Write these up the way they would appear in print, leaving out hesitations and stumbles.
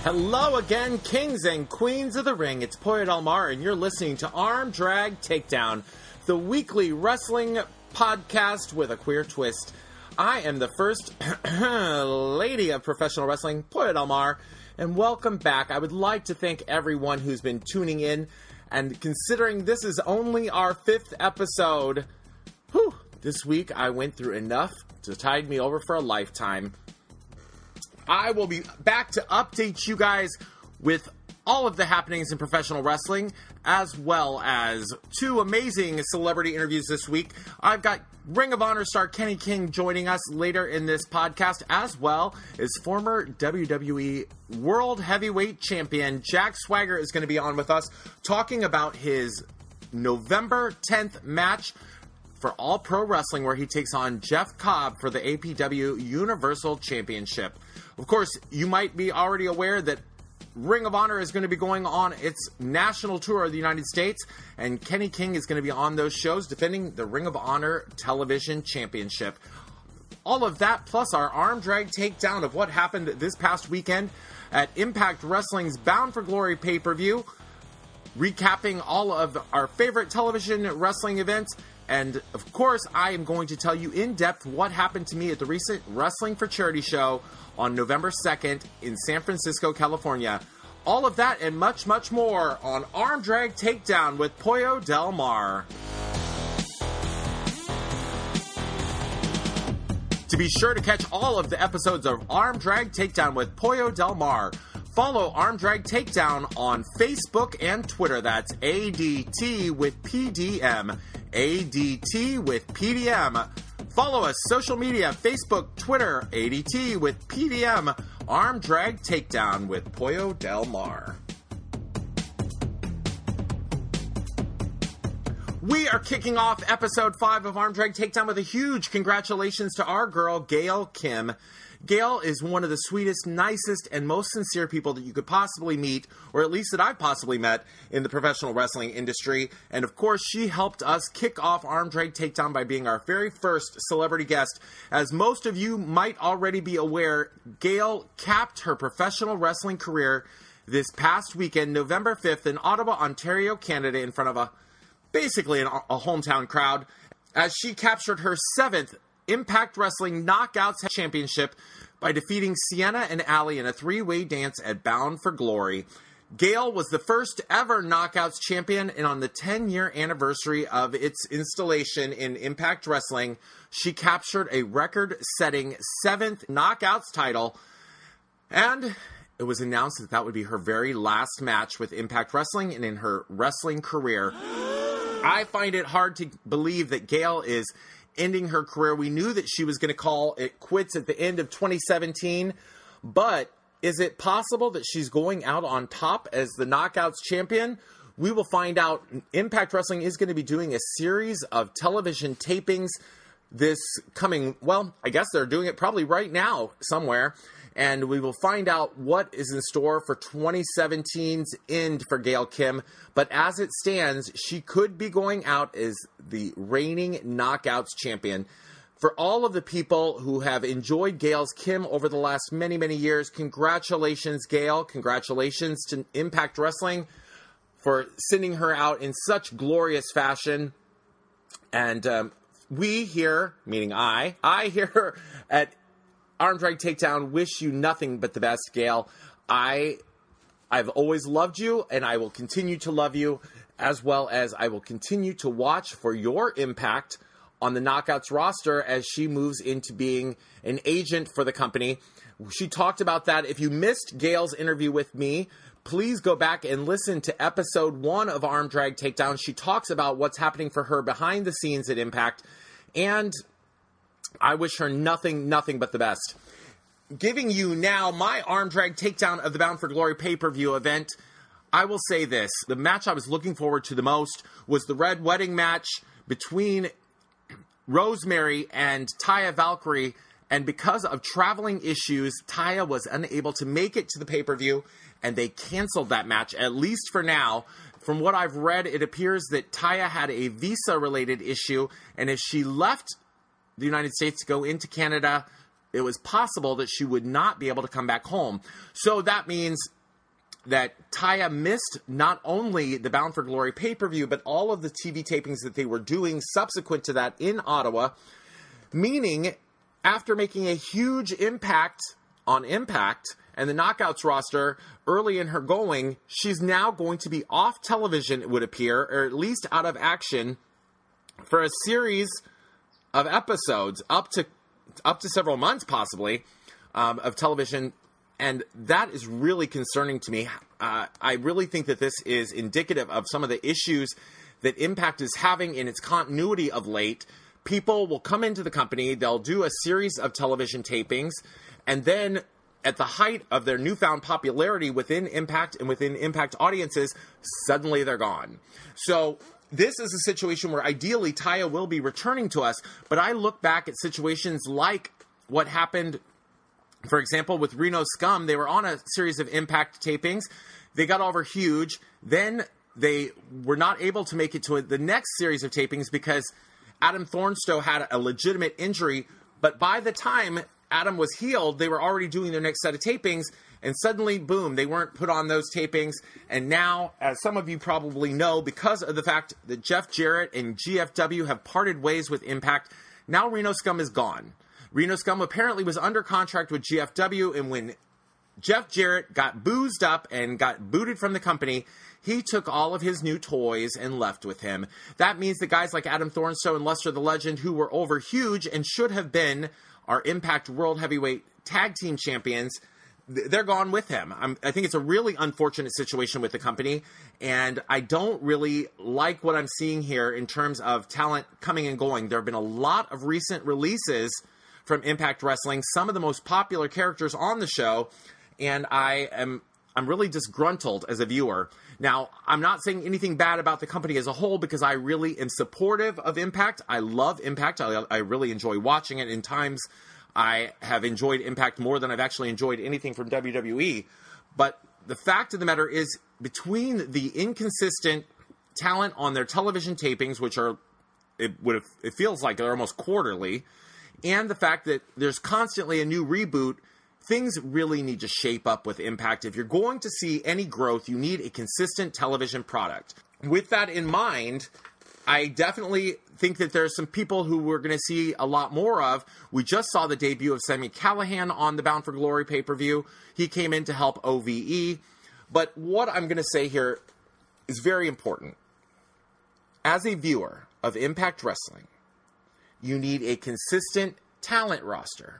Hello again, kings and queens of the ring. It's Pollo Del Mar, and you're listening to Arm Drag Takedown, the weekly wrestling podcast with a queer twist. I am the first lady of professional wrestling, Pollo Del Mar, and welcome back. I would like to thank everyone who's been tuning in, and considering this is only our 5th episode, this week I went through enough to tide me over for a lifetime. I will be back to update you guys with all of the happenings in professional wrestling, as well as 2 amazing celebrity interviews this week. I've got Ring of Honor star Kenny King joining us later in this podcast, as well as former WWE World Heavyweight Champion Jack Swagger is going to be on with us, talking about his November 10th match for All Pro Wrestling, where he takes on Jeff Cobb for the APW Universal Championship. Of course, you might be already aware that Ring of Honor is going to be going on its national tour of the United States, and Kenny King is going to be on those shows defending the Ring of Honor Television Championship. All of that, plus our arm drag takedown of what happened this past weekend at Impact Wrestling's Bound for Glory pay-per-view, recapping all of our favorite television wrestling events. And, of course, I am going to tell you in depth what happened to me at the recent Wrestling for Charity show on November 2nd in San Francisco, California. All of that and much, much more on Arm Drag Takedown with Pollo Del Mar. To be sure to catch all of the episodes of Arm Drag Takedown with Pollo Del Mar, follow Arm Drag Takedown on Facebook and Twitter. That's ADT with PDM. ADT with PDM. Follow us, social media, Facebook, Twitter, ADT with PDM. Arm Drag Takedown with Pollo Del Mar. We are kicking off episode 5 of Arm Drag Takedown with a huge congratulations to our girl, Gail Kim. Gail is one of the sweetest, nicest, and most sincere people that you could possibly meet, or at least that I've possibly met in the professional wrestling industry. And of course, she helped us kick off Arm Drag Takedown by being our very first celebrity guest. As most of you might already be aware, Gail capped her professional wrestling career this past weekend, November 5th, in Ottawa, Ontario, Canada, in front of basically a hometown crowd, as she captured her 7th Impact Wrestling Knockouts Championship by defeating Sienna and Allie in a 3-way dance at Bound for Glory. Gail was the first ever Knockouts champion, and on the 10-year anniversary of its installation in Impact Wrestling, she captured a record-setting 7th Knockouts title, and it was announced that that would be her very last match with Impact Wrestling and in her wrestling career. I find it hard to believe that Gail is ending her career. We knew that she was going to call it quits at the end of 2017, but is it possible that she's going out on top as the Knockouts champion? We will find out. Impact Wrestling is going to be doing a series of television tapings this coming, well, I guess they're doing it probably right now somewhere, and we will find out what is in store for 2017's end for Gail Kim. But as it stands, she could be going out as the reigning Knockouts champion. For all of the people who have enjoyed Gail Kim over the last many, many years, congratulations, Gail. Congratulations to Impact Wrestling for sending her out in such glorious fashion. And we here, meaning I here at Arm Drag Takedown, wish you nothing but the best, Gail. I've always loved you, and I will continue to love you, as well as I will continue to watch for your impact on the Knockouts roster as she moves into being an agent for the company. She talked about that. If you missed Gail's interview with me, please go back and listen to episode 1 of Arm Drag Takedown. She talks about what's happening for her behind the scenes at Impact, and I wish her nothing but the best. Giving you now my Arm Drag Takedown of the Bound for Glory pay-per-view event, I will say this. The match I was looking forward to the most was the Red Wedding match between Rosemary and Taya Valkyrie, and because of traveling issues, Taya was unable to make it to the pay-per-view, and they canceled that match, at least for now. From what I've read, it appears that Taya had a visa-related issue, and as she left the United States to go into Canada, it was possible that she would not be able to come back home. So that means that Taya missed not only the Bound for Glory pay-per-view, but all of the TV tapings that they were doing subsequent to that in Ottawa, meaning after making a huge impact on Impact and the Knockouts roster early in her going, she's now going to be off television, it would appear, or at least out of action for a series of episodes, up to several months possibly, of television. And that is really concerning to me. I really think that this is indicative of some of the issues that Impact is having in its continuity of late. People will come into the company, they'll do a series of television tapings, and then at the height of their newfound popularity within Impact and within Impact audiences, suddenly they're gone. So this is a situation where ideally Taya will be returning to us, but I look back at situations like what happened, for example, with Reno Scum. They were on a series of Impact tapings. They got over huge. Then they were not able to make it to the next series of tapings because Adam Thornstowe had a legitimate injury. But by the time Adam was healed, they were already doing their next set of tapings. And suddenly, boom, they weren't put on those tapings. And now, as some of you probably know, because of the fact that Jeff Jarrett and GFW have parted ways with Impact, now Reno Scum is gone. Reno Scum apparently was under contract with GFW, and when Jeff Jarrett got boozed up and got booted from the company, he took all of his new toys and left with him. That means that guys like Adam Thornstowe and Lester the Legend, who were over huge and should have been our Impact World Heavyweight Tag Team Champions, they're gone with him. I think it's a really unfortunate situation with the company, and I don't really like what I'm seeing here in terms of talent coming and going. There have been a lot of recent releases from Impact Wrestling, some of the most popular characters on the show, and I'm really disgruntled as a viewer. Now, I'm not saying anything bad about the company as a whole because I really am supportive of Impact. I love Impact. I really enjoy watching it. In times, I have enjoyed Impact more than I've actually enjoyed anything from WWE. But the fact of the matter is, between the inconsistent talent on their television tapings, which are, it feels like they're almost quarterly, and the fact that there's constantly a new reboot, things really need to shape up with Impact. If you're going to see any growth, you need a consistent television product. With that in mind, I definitely think that there's some people who we're going to see a lot more of. We just saw the debut of Sami Callihan on the Bound for Glory pay-per-view. He came in to help OVE. But what I'm going to say here is very important. As a viewer of Impact Wrestling, you need a consistent talent roster.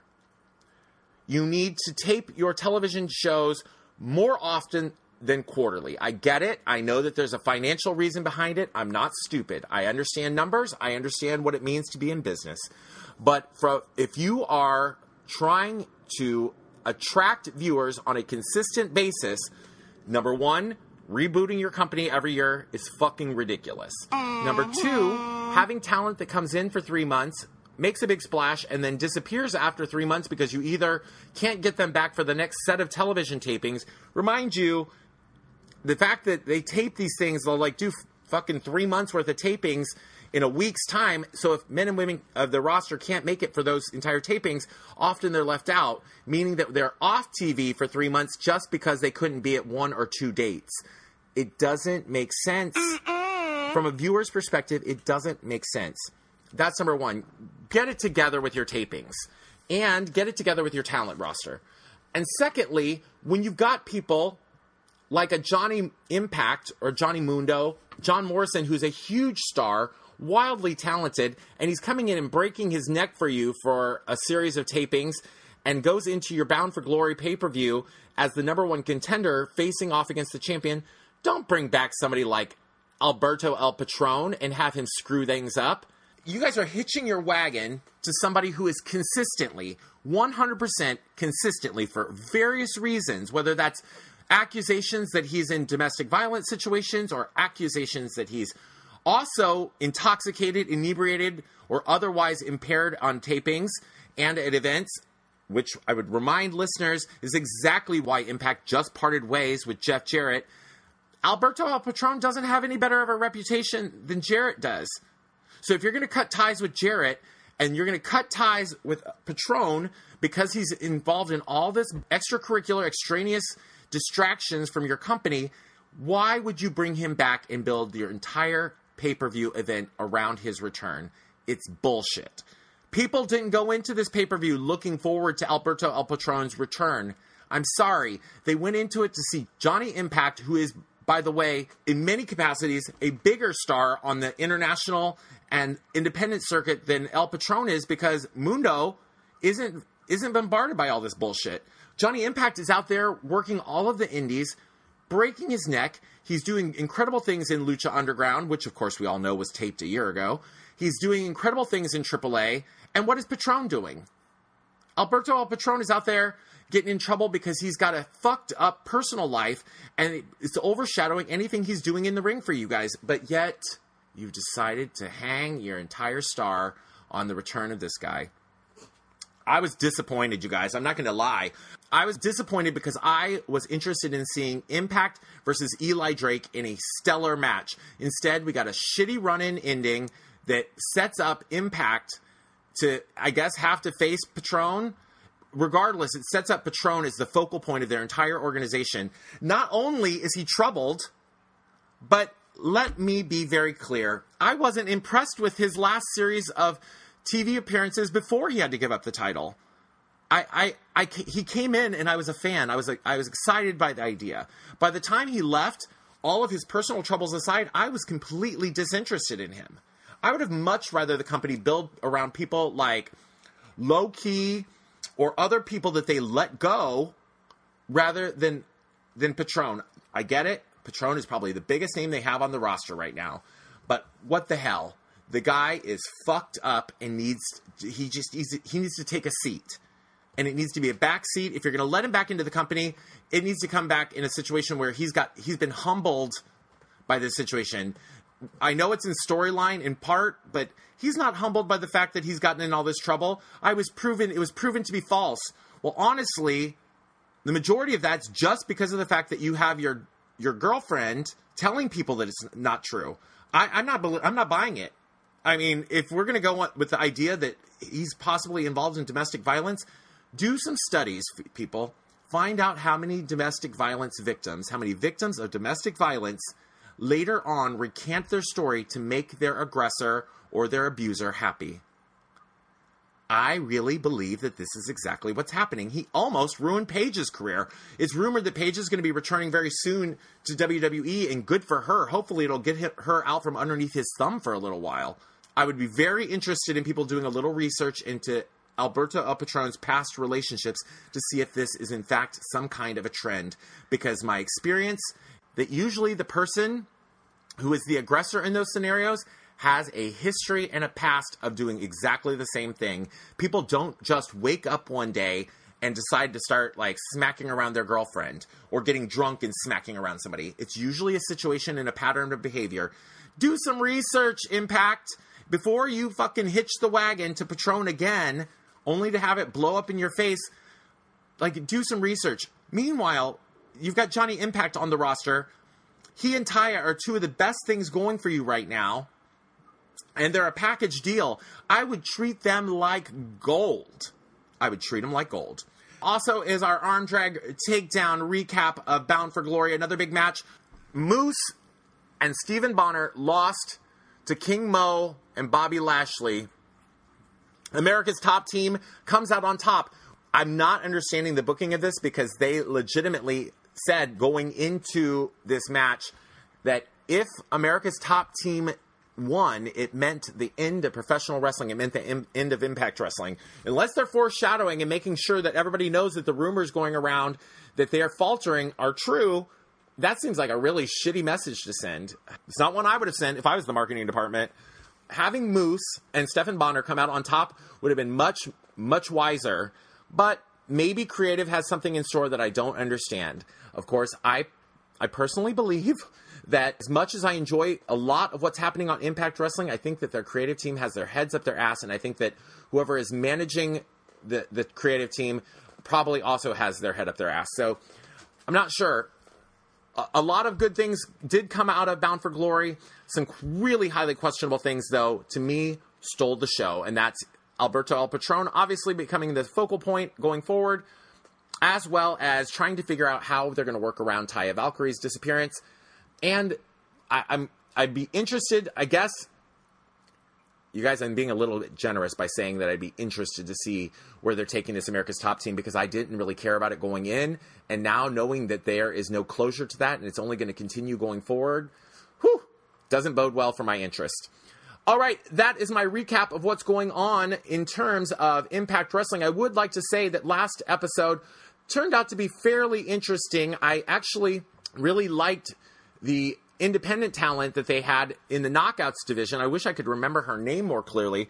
You need to tape your television shows more often than quarterly. I get it. I know that there's a financial reason behind it. I'm not stupid. I understand numbers. I understand what it means to be in business. But if you are trying to attract viewers on a consistent basis, number one, rebooting your company every year is fucking ridiculous. Number two, having talent that comes in for 3 months, makes a big splash, and then disappears after 3 months because you either can't get them back for the next set of television tapings. Remind you, the fact that they tape these things, they'll do fucking 3 months worth of tapings in a week's time. So if men and women of the roster can't make it for those entire tapings, often they're left out, meaning that they're off TV for 3 months just because they couldn't be at 1 or 2 dates. It doesn't make sense. From a viewer's perspective, it doesn't make sense. That's number one. Get it together with your tapings and get it together with your talent roster. And secondly, when you've got people like a Johnny Impact or Johnny Mundo, John Morrison, who's a huge star, wildly talented, and he's coming in and breaking his neck for you for a series of tapings and goes into your Bound for Glory pay-per-view as the number one contender facing off against the champion, don't bring back somebody like Alberto El Patron and have him screw things up. You guys are hitching your wagon to somebody who is consistently, 100% consistently, for various reasons, whether that's accusations that he's in domestic violence situations or accusations that he's also intoxicated, inebriated, or otherwise impaired on tapings and at events, which I would remind listeners is exactly why Impact just parted ways with Jeff Jarrett. Alberto El Patron doesn't have any better of a reputation than Jarrett does. So if you're going to cut ties with Jarrett and you're going to cut ties with Patron because he's involved in all this extracurricular, extraneous distractions from your company, why would you bring him back and build your entire pay-per-view event around his return? It's bullshit. People didn't go into this pay-per-view looking forward to Alberto El Patron's return. I'm sorry. They went into it to see Johnny Impact, who is, by the way, in many capacities, a bigger star on the international and independent circuit than El Patron is, because Mundo isn't bombarded by all this bullshit. Johnny Impact is out there working all of the indies, breaking his neck. He's doing incredible things in Lucha Underground, which of course we all know was taped a year ago. He's doing incredible things in AAA. And what is Patron doing? Alberto El Patron is out there getting in trouble because he's got a fucked up personal life, and it's overshadowing anything he's doing in the ring for you guys. But yet, you've decided to hang your entire star on the return of this guy. I was disappointed, you guys. I'm not going to lie. I was disappointed because I was interested in seeing Impact versus Eli Drake in a stellar match. Instead, we got a shitty run-in ending that sets up Impact to, I guess, have to face Patron. Regardless, it sets up Patron as the focal point of their entire organization. Not only is he troubled, but let me be very clear. I wasn't impressed with his last series of TV appearances before he had to give up the title. He came in and I was a fan. I was excited by the idea. By the time he left, all of his personal troubles aside, I was completely disinterested in him. I would have much rather the company build around people like Low Ki or other people that they let go rather than Patron. I get it. Patron is probably the biggest name they have on the roster right now. But what the hell? The guy is fucked up and he needs to take a seat. And it needs to be a back seat. If you're going to let him back into the company, it needs to come back in a situation where he's been humbled by this situation. I know it's in storyline in part, but he's not humbled by the fact that he's gotten in all this trouble. It was proven to be false. Well, honestly, the majority of that's just because of the fact that you have your girlfriend telling people that it's not true. I'm not buying it. I mean, if we're going to go with the idea that he's possibly involved in domestic violence, do some studies, people. Find out how many domestic violence victims, how many victims of domestic violence later on recant their story to make their aggressor or their abuser happy. I really believe that this is exactly what's happening. He almost ruined Paige's career. It's rumored that Paige is going to be returning very soon to WWE, and good for her. Hopefully it'll get her out from underneath his thumb for a little while. I would be very interested in people doing a little research into Alberto El Patron's past relationships to see if this is in fact some kind of a trend. Because my experience, that usually the person who is the aggressor in those scenarios has a history and a past of doing exactly the same thing. People don't just wake up one day and decide to start like smacking around their girlfriend or getting drunk and smacking around somebody. It's usually a situation and a pattern of behavior. Do some research, Impact, before you fucking hitch the wagon to Patron again, only to have it blow up in your face. Like, do some research. Meanwhile, you've got Johnny Impact on the roster. He and Taya are two of the best things going for you right now. And they're a package deal. I would treat them like gold. I would treat them like gold. Also is our arm drag takedown recap of Bound for Glory. Another big match. Moose and Stephen Bonner lost to King Mo and Bobby Lashley. America's Top Team comes out on top. I'm not understanding the booking of this because they legitimately said going into this match that if America's Top Team won, it meant the end of professional wrestling. It meant the end of Impact Wrestling. Unless they're foreshadowing and making sure that everybody knows that the rumors going around that they are faltering are true, that seems like a really shitty message to send. It's not one I would have sent if I was the marketing department. Having Moose and Stephen Bonner come out on top would have been much, much wiser. But maybe creative has something in store that I don't understand. Of course, I personally believe that as much as I enjoy a lot of what's happening on Impact Wrestling, I think that their creative team has their heads up their ass, and I think that whoever is managing the creative team probably also has their head up their ass. So I'm not sure. A lot of good things did come out of Bound for Glory. Some really highly questionable things, though, to me, stole the show. And that's Alberto El Patron obviously becoming the focal point going forward, as well as trying to figure out how they're going to work around Taya Valkyrie's disappearance. And I'd be interested, I guess, you guys, I'm being a little bit generous by saying that I'd be interested to see where they're taking this America's Top team, because I didn't really care about it going in. And now knowing that there is no closure to that and it's only going to continue going forward, doesn't bode well for my interest. All right, that is my recap of what's going on in terms of Impact Wrestling. I would like to say that last episode turned out to be fairly interesting. I actually really liked the independent talent that they had in the Knockouts division. I wish I could remember her name more clearly.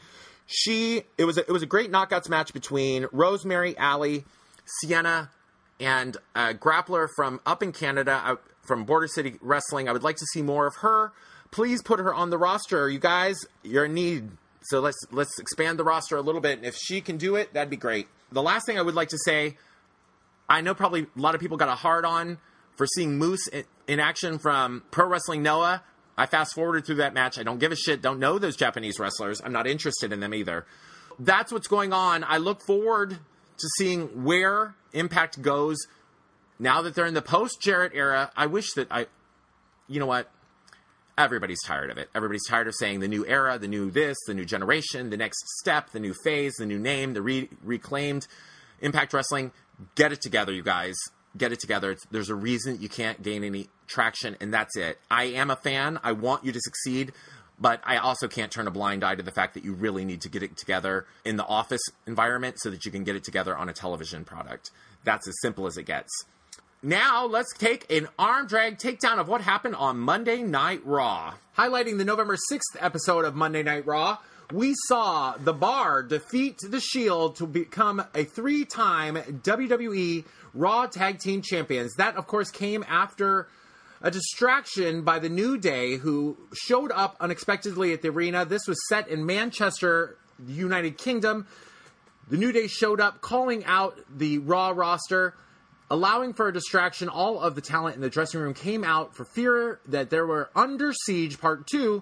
It was a great Knockouts match between Rosemary, Alley, Sienna, and a grappler from up in Canada, from Border City Wrestling. I would like to see more of her. Please put her on the roster. You guys, you're in need. So let's expand the roster a little bit. And if she can do it, that'd be great. The last thing I would like to say, I know probably a lot of people got a hard on for seeing Moose in action from Pro Wrestling Noah. I fast forwarded through that match. I don't give a shit. Don't know those Japanese wrestlers. I'm not interested in them either. That's what's going on. I look forward to seeing where Impact goes now that they're in the post-Jarrett era. I wish that you know what? Everybody's tired of it. Everybody's tired of saying the new era, the new this, the new generation, the next step, the new phase, the new name, the reclaimed Impact Wrestling. Get it together, you guys. Get it together. There's a reason you can't gain any traction, and that's it. I am a fan. I want you to succeed, but I also can't turn a blind eye to the fact that you really need to get it together in the office environment so that you can get it together on a television product. That's as simple as it gets. Now, let's take an arm drag takedown of what happened on Monday Night Raw. Highlighting the November 6th episode of Monday Night Raw, we saw The Bar defeat The Shield to become a 3-time WWE Raw Tag Team Champions. That, of course, came after a distraction by The New Day, who showed up unexpectedly at the arena. This was set in Manchester, United Kingdom. The New Day showed up, calling out the Raw roster, allowing for a distraction. All of the talent in the dressing room came out for fear that there were Under Siege Part 2,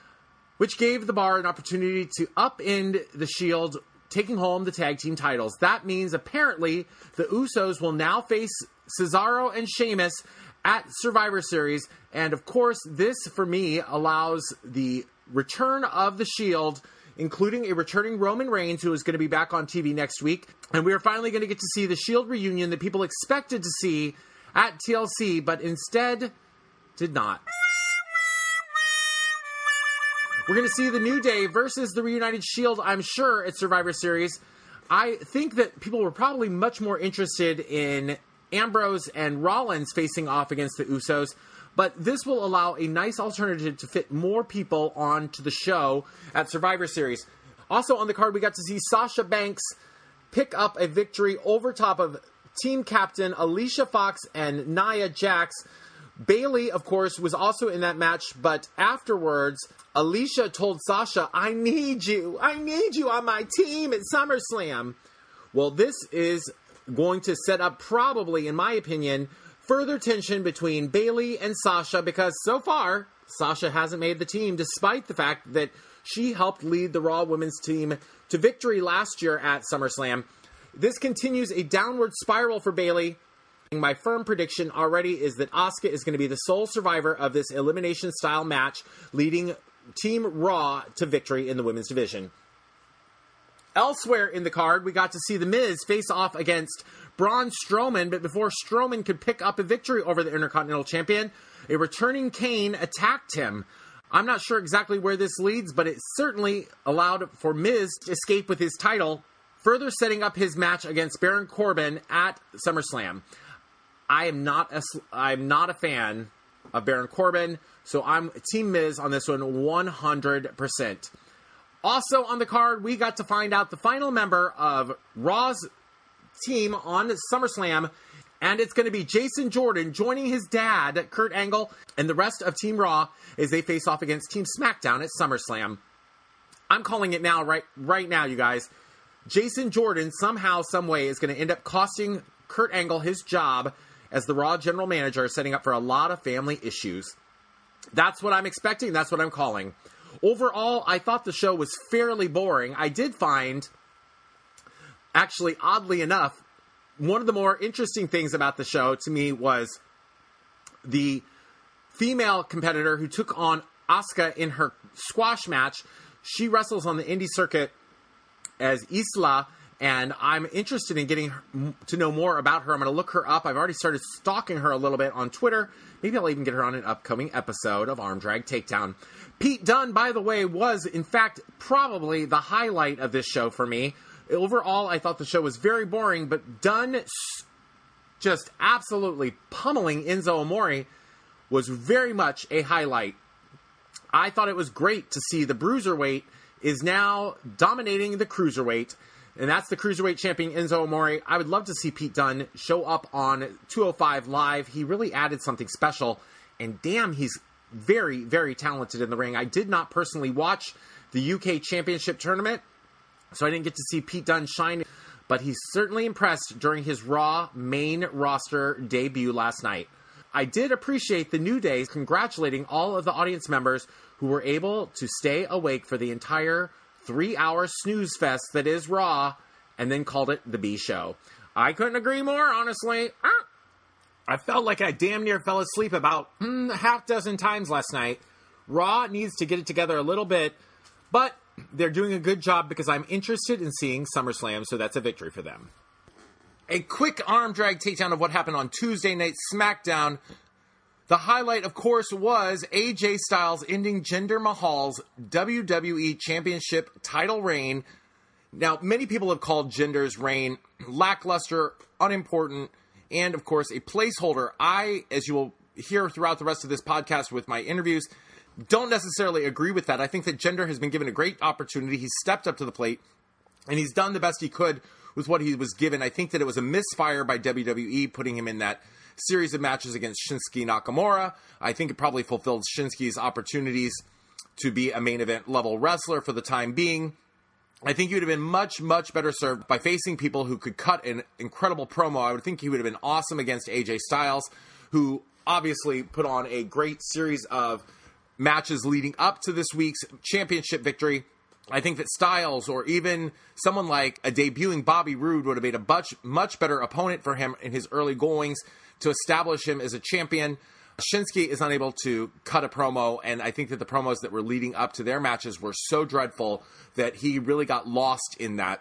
which gave The Bar an opportunity to upend The Shield, taking home the tag team titles. That means apparently the Usos will now face Cesaro and Sheamus at Survivor Series. And of course, this for me allows the return of the Shield, including a returning Roman Reigns, who is going to be back on TV next week. And we are finally going to get to see the Shield reunion that people expected to see at TLC, but instead did not. We're going to see the New Day versus the reunited Shield, I'm sure, at Survivor Series. I think that people were probably much more interested in Ambrose and Rollins facing off against the Usos, but this will allow a nice alternative to fit more people onto the show at Survivor Series. Also on the card, we got to see Sasha Banks pick up a victory over top of team captain Alicia Fox and Nia Jax. Bayley, of course, was also in that match, but afterwards, Alicia told Sasha, I need you on my team at SummerSlam. Well, this is going to set up, probably, in my opinion, further tension between Bayley and Sasha, because so far, Sasha hasn't made the team, despite the fact that she helped lead the Raw women's team to victory last year at SummerSlam. This continues a downward spiral for Bayley. My firm prediction already is that Asuka is going to be the sole survivor of this elimination-style match, leading Team Raw to victory in the women's division. Elsewhere in the card, we got to see The Miz face off against Braun Strowman, but before Strowman could pick up a victory over the Intercontinental Champion, a returning Kane attacked him. I'm not sure exactly where this leads, but it certainly allowed for Miz to escape with his title, further setting up his match against Baron Corbin at SummerSlam. I'm not a fan of Baron Corbin, so I'm Team Miz on this one 100%. Also on the card, we got to find out the final member of Raw's team on SummerSlam, and it's going to be Jason Jordan joining his dad, Kurt Angle, and the rest of Team Raw as they face off against Team SmackDown at SummerSlam. I'm calling it now, right now, you guys. Jason Jordan, somehow, some way, is going to end up costing Kurt Angle his job as the Raw general manager, setting up for a lot of family issues. That's what I'm expecting. That's what I'm calling. Overall, I thought the show was fairly boring. I did find, actually, oddly enough, one of the more interesting things about the show to me was the female competitor who took on Asuka in her squash match. She wrestles on the indie circuit as Isla, and I'm interested in getting to know more about her. I'm going to look her up. I've already started stalking her a little bit on Twitter. Maybe I'll even get her on an upcoming episode of Arm Drag Takedown. Pete Dunne, by the way, was, in fact, probably the highlight of this show for me. Overall, I thought the show was very boring, but Dunne just absolutely pummeling Enzo Amore was very much a highlight. I thought it was great to see the Bruiserweight is now dominating the Cruiserweight, and that's the Cruiserweight champion Enzo Amore. I would love to see Pete Dunne show up on 205 Live. He really added something special, and damn, he's very, very talented in the ring. I did not personally watch the UK Championship Tournament, so I didn't get to see Pete Dunne shine, but he's certainly impressed during his Raw main roster debut last night. I did appreciate the New Day congratulating all of the audience members who were able to stay awake for the entire 3-hour snooze fest that is Raw, and then called it the B Show. I couldn't agree more, honestly. I felt like I damn near fell asleep about half dozen times last night. Raw needs to get it together a little bit, but they're doing a good job because I'm interested in seeing SummerSlam, so that's a victory for them. A quick arm drag takedown of what happened on Tuesday Night SmackDown. The highlight, of course, was AJ Styles ending Jinder Mahal's WWE Championship title reign. Now, many people have called Jinder's reign lackluster, unimportant, and, of course, a placeholder. I, as you will hear throughout the rest of this podcast with my interviews, don't necessarily agree with that. I think that Jinder has been given a great opportunity. He's stepped up to the plate, and he's done the best he could with what he was given. I think that it was a misfire by WWE putting him in that series of matches against Shinsuke Nakamura. I think it probably fulfilled Shinsuke's opportunities to be a main event level wrestler for the time being. I think he would have been much, much better served by facing people who could cut an incredible promo. I would think he would have been awesome against AJ Styles, who obviously put on a great series of matches leading up to this week's championship victory. I think that Styles, or even someone like a debuting Bobby Roode, would have made a much better opponent for him in his early goings to establish him as a champion. Shinsuke is unable to cut a promo, and I think that the promos that were leading up to their matches were so dreadful that he really got lost in that.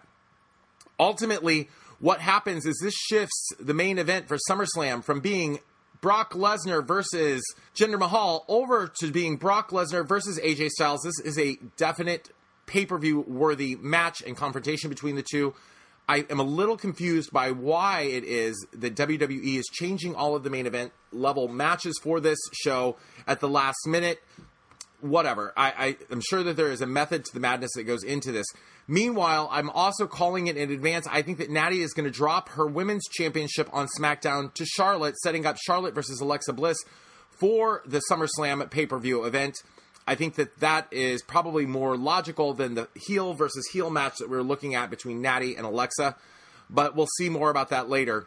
Ultimately, what happens is this shifts the main event for SummerSlam from being Brock Lesnar versus Jinder Mahal over to being Brock Lesnar versus AJ Styles. This is a definite pay-per-view worthy match and confrontation between the two. I am a little confused by why it is that WWE is changing all of the main event level matches for this show at the last minute. Whatever. I am sure that there is a method to the madness that goes into this. Meanwhile, I'm also calling it in advance. I think that Natty is going to drop her women's championship on SmackDown to Charlotte, setting up Charlotte versus Alexa Bliss for the SummerSlam pay-per-view event. I think that that is probably more logical than the heel versus heel match that we're looking at between Natty and Alexa, but we'll see more about that later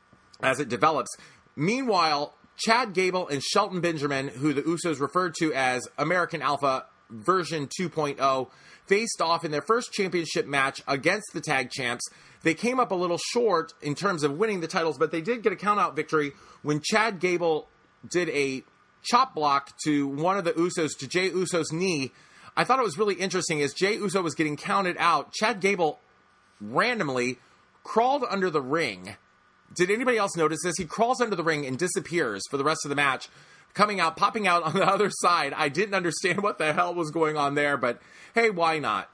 as it develops. Meanwhile, Chad Gable and Shelton Benjamin, who the Usos referred to as American Alpha version 2.0, faced off in their first championship match against the tag champs. They came up a little short in terms of winning the titles, but they did get a count-out victory when Chad Gable did a chop block to one of the Usos, to Jey Uso's knee. I thought it was really interesting as Jey Uso was getting counted out. Chad Gable randomly crawled under the ring. Did anybody else notice this? He crawls under the ring and disappears for the rest of the match, coming out, popping out on the other side. I didn't understand what the hell was going on there, but hey, why not?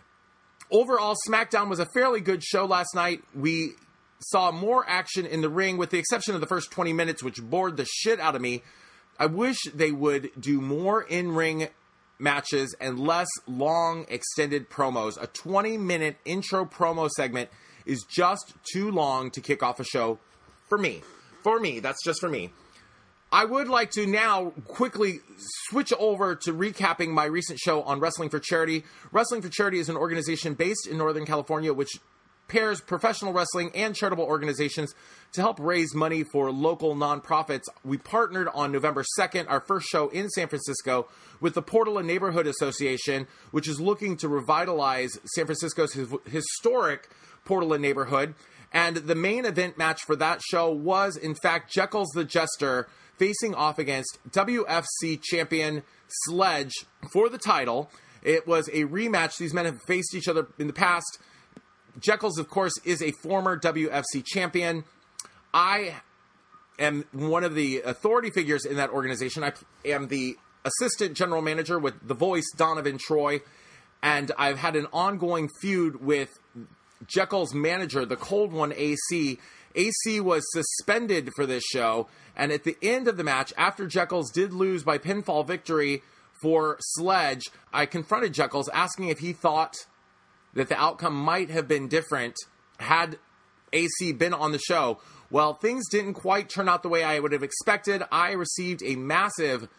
Overall, SmackDown was a fairly good show last night. We saw more action in the ring, with the exception of the first 20 minutes, which bored the shit out of me. I wish they would do more in-ring matches and less long, extended promos. A 20-minute intro promo segment is just too long to kick off a show for me. For me, that's just for me. I would like to now quickly switch over to recapping my recent show on Wrestling for Charity. Wrestling for Charity is an organization based in Northern California which pairs professional wrestling and charitable organizations to help raise money for local nonprofits. We partnered on November 2nd, our first show in San Francisco, with the Portland Neighborhood Association, which is looking to revitalize San Francisco's historic Portland neighborhood. And the main event match for that show was, in fact, Jekyll's the Jester facing off against WFC champion Sledge for the title. It was a rematch. These men have faced each other in the past. Jekyll's, of course, is a former WFC champion. I am one of the authority figures in that organization. I am the assistant general manager with The Voice, Donovan Troy, and I've had an ongoing feud with Jekyll's manager, the Cold One AC. AC was suspended for this show, and at the end of the match, after Jekyll's did lose by pinfall victory for Sledge, I confronted Jekyll's, asking if he thought that the outcome might have been different had AC been on the show. Well, things didn't quite turn out the way I would have expected. I received a massive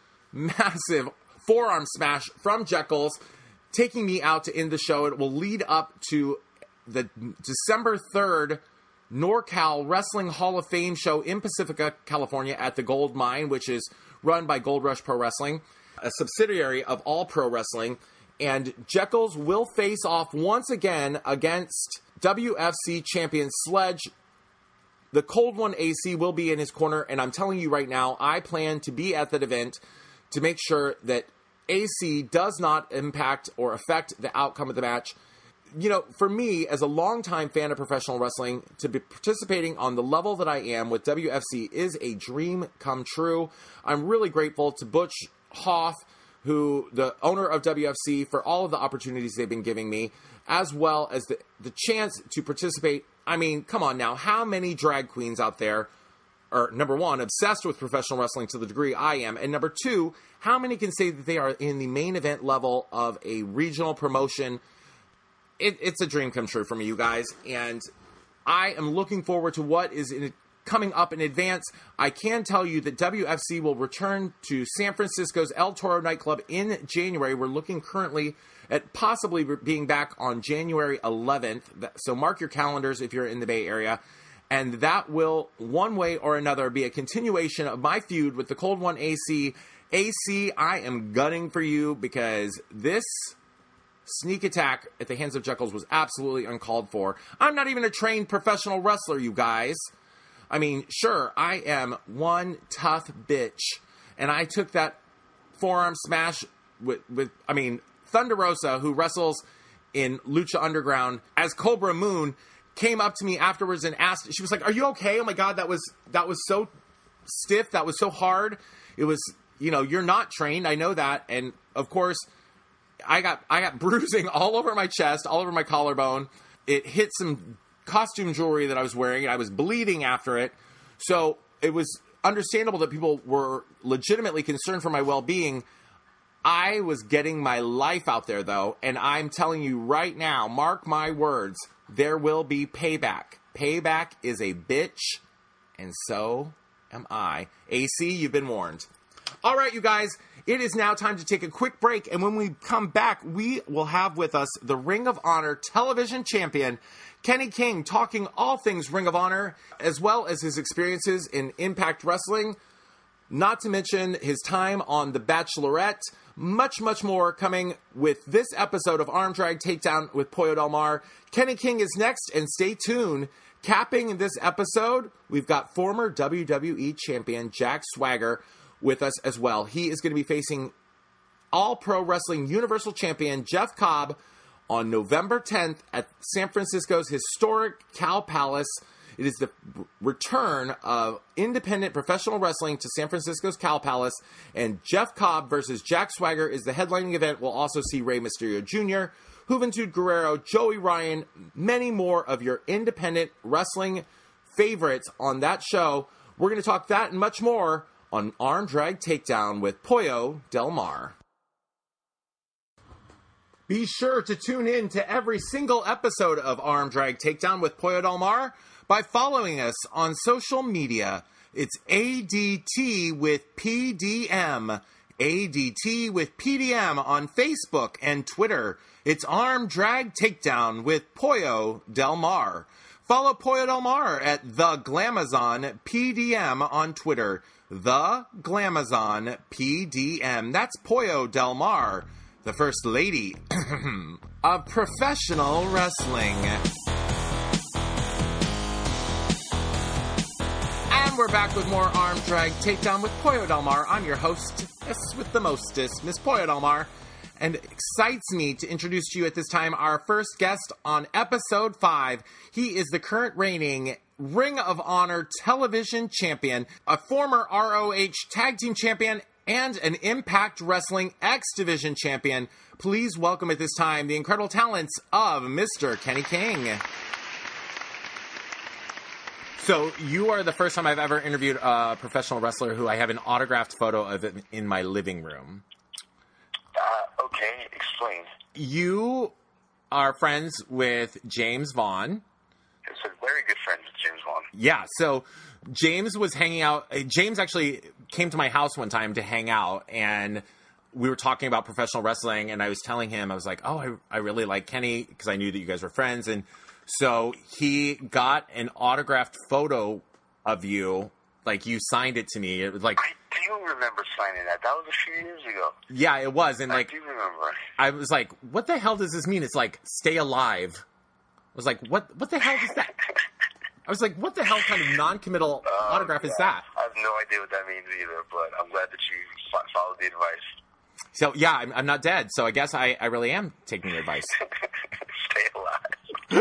forearm smash from Jekyll's, taking me out to end the show. It will lead up to the December 3rd NorCal Wrestling Hall of Fame show in Pacifica, California at the Gold Mine, which is run by Gold Rush Pro Wrestling, a subsidiary of All Pro Wrestling. And Jekyll's will face off once again against WFC champion Sledge. The Cold One AC will be in his corner, and I'm telling you right now, I plan to be at that event to make sure that AC does not impact or affect the outcome of the match. You know, for me, as a longtime fan of professional wrestling, to be participating on the level that I am with WFC is a dream come true. I'm really grateful to Butch Hoff, who the owner of WFC, for all of the opportunities they've been giving me, as well as the chance to participate. I mean, come on now, how many drag queens out there are, number one, obsessed with professional wrestling to the degree I am, and number two, how many can say that they are in the main event level of a regional promotion? It's a dream come true for me, you guys, and I am looking forward to what is coming up in advance. I can tell you that WFC will return to San Francisco's El Toro nightclub in January. We're looking currently at possibly being back on January 11th, so mark your calendars if you're in the Bay Area, and that will, one way or another, be a continuation of my feud with the Cold One AC. AC, I am gunning for you, because this sneak attack at the hands of Jekyll's was absolutely uncalled for. I'm not even a trained professional wrestler, you guys. I mean, sure, I am one tough bitch, and I took that forearm smash with Thunder Rosa, who wrestles in Lucha Underground as Cobra Moon, came up to me afterwards and asked, she was like, "Are you okay? Oh my God, that was so stiff, that was so hard. It was, you're not trained, I know that." And of course, I got bruising all over my chest, all over my collarbone. It hit some costume jewelry that I was wearing, and I was bleeding after it. So it was understandable that people were legitimately concerned for my well-being. I was getting my life out there, though, and I'm telling you right now, mark my words, there will be payback. Payback is a bitch, and so am I. AC, you've been warned. All right, you guys, it is now time to take a quick break, and when we come back, we will have with us the Ring of Honor television champion, Kenny King, talking all things Ring of Honor, as well as his experiences in Impact Wrestling, not to mention his time on The Bachelorette. Much, much more coming with this episode of Arm Drag Takedown with Pollo Del Mar. Kenny King is next, and stay tuned. Capping this episode, we've got former WWE champion Jack Swagger with us as well. He is going to be facing All Pro Wrestling Universal Champion Jeff Cobb on November 10th at San Francisco's historic Cow Palace. It is the return of independent professional wrestling to San Francisco's Cow Palace, and Jeff Cobb versus Jack Swagger is the headlining event. We'll also see Rey Mysterio Jr., Juventud Guerrero, Joey Ryan, many more of your independent wrestling favorites on that show. We're going to talk that and much more on Arm Drag Takedown with Pollo Del Mar. Be sure to tune in to every single episode of Arm Drag Takedown with Pollo Del Mar by following us on social media. It's ADT with PDM. ADT with PDM on Facebook and Twitter. It's Arm Drag Takedown with Pollo Del Mar. Follow Pollo Del Mar at The Glamazon PDM on Twitter. The Glamazon PDM. That's Pollo Del Mar, the First Lady of professional wrestling. And we're back with more Arm Drag Takedown with Pollo Del Mar. I'm your host, with the mostest, Miss Pollo Del Mar. And it excites me to introduce to you at this time our first guest on episode 5. He is the current reigning Ring of Honor television champion, a former ROH tag team champion, and an Impact Wrestling X Division champion. Please welcome at this time the incredible talents of Mr. Kenny King. So you are the first time I've ever interviewed a professional wrestler who I have an autographed photo of in my living room. Okay, explain. You are friends with James Vaughn. So very good friends with James Vaughn. Yeah, so James was hanging out. James actually came to my house one time to hang out, and we were talking about professional wrestling, and I was telling him, I was like, oh, I really like Kenny, because I knew that you guys were friends, and so he got an autographed photo of you, like you signed it to me. It was like... I do remember signing that. That was a few years ago. Yeah, it was, and like... I do remember. I was like, what the hell does this mean? It's like, stay alive. I was like, what the hell is that? I was like, what the hell kind of non-committal autograph is that? I have no idea what that means either, but I'm glad that you followed the advice. So, yeah, I'm not dead, so I guess I really am taking your advice. Stay alive.